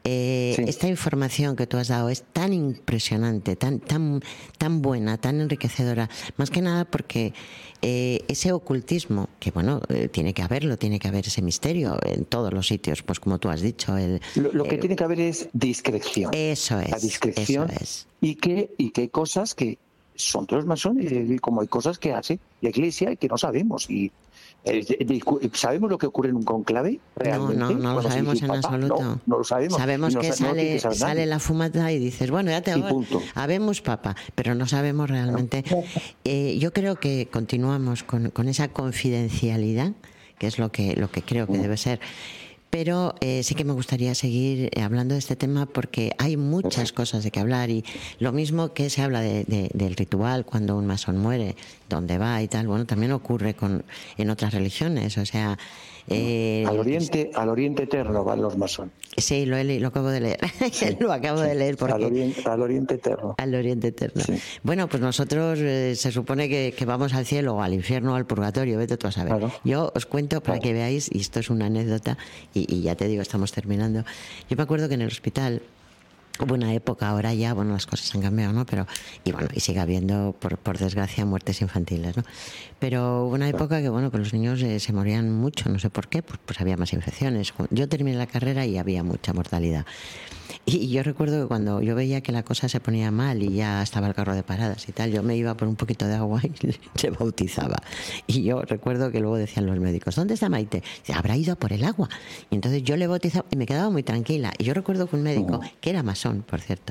Eh, Sí. Esta información que tú has dado es tan impresionante, tan, tan, tan buena, tan enriquecedora, más que nada porque eh, ese ocultismo, que bueno, eh, tiene que haberlo, tiene que haber ese misterio en todos los sitios, pues como tú has dicho. El, Lo, lo que el- tiene que haber es discreción. Eso es, La discreción. eso es. Y que, y que hay cosas que son de los masones, y como hay cosas que hace la Iglesia y que no sabemos. Y eh, de- ¿sabemos lo que ocurre en un conclave realmente? No, no, no lo Cuando se sabemos dice en Papa, absoluto. No, no lo sabemos. Sabemos Y no que sa- no lo tiene sale, que saber nadie. sale la fumata y dices, bueno, ya te Y voy. punto. Habemos papa, pero no sabemos realmente. Eh, yo creo que continuamos con, con esa confidencialidad, que es lo que, lo que creo que debe ser. Pero eh, sí que me gustaría seguir eh, hablando de este tema porque hay muchas cosas de que hablar y lo mismo que se habla de, de- del ritual cuando un masón muere, dónde va y tal, bueno, también ocurre con en otras religiones, o sea... eh, Al oriente, al oriente eterno van los masones. Sí, lo, he, le- lo acabo de leer, lo acabo de leer porque... Al oriente, al oriente eterno. Al Oriente Eterno. Sí. Bueno, pues nosotros eh, se supone que, que vamos al cielo o al infierno o al purgatorio, vete tú a saber. Claro. Yo os cuento para Claro. que veáis, y esto es una anécdota, y, y ya te digo, estamos terminando. Yo me acuerdo que en el hospital hubo una época, ahora ya, bueno, las cosas han cambiado, ¿no? Pero, y bueno, y sigue habiendo, por, por desgracia, muertes infantiles, ¿no? Pero hubo una época que, bueno, que los niños eh, se morían mucho, no sé por qué, pues, pues había más infecciones. Yo terminé la carrera y había mucha mortalidad. Y, y yo recuerdo que cuando yo veía que la cosa se ponía mal y ya estaba el carro de paradas y tal, yo me iba por un poquito de agua y se bautizaba. Y yo recuerdo que luego decían los médicos, ¿dónde está Maite? Dice, habrá ido a por el agua. Y entonces yo le bautizaba y me quedaba muy tranquila. Y yo recuerdo que un médico, que era masón, por cierto,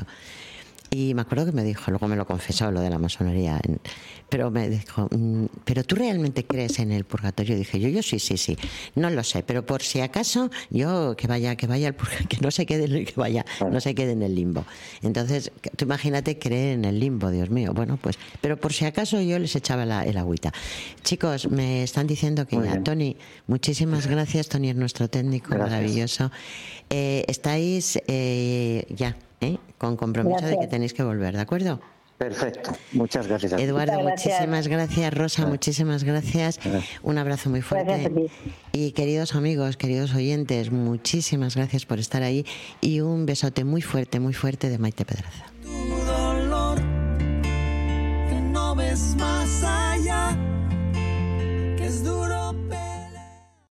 y me acuerdo que me dijo, luego me lo confesó lo de la masonería, en- pero me dijo, mm, ¿pero tú realmente crees en el purgatorio? Y dije yo, yo sí, sí, sí, no lo sé, pero por si acaso, yo que vaya, que vaya al purgatorio, que no se quede, en el- que vaya, no se quede en el limbo. Entonces, tú imagínate creer en el limbo, Dios mío, bueno, pues, pero por si acaso yo les echaba la, el agüita. Chicos, me están diciendo que Muy ya, bien. Tony, muchísimas gracias, Tony es nuestro técnico, Gracias. maravilloso. Eh, estáis eh, ya, ¿eh? con compromiso de Gracias. que tenéis que volver, ¿de acuerdo? Perfecto. Muchas gracias a ti. Eduardo, Muchas gracias. muchísimas gracias. Rosa, muchísimas gracias. Un abrazo muy fuerte. Gracias a ti. Y queridos amigos, queridos oyentes, muchísimas gracias por estar ahí y un besote muy fuerte, muy fuerte de Maite Pedraza. Tu dolor, que no ves más allá.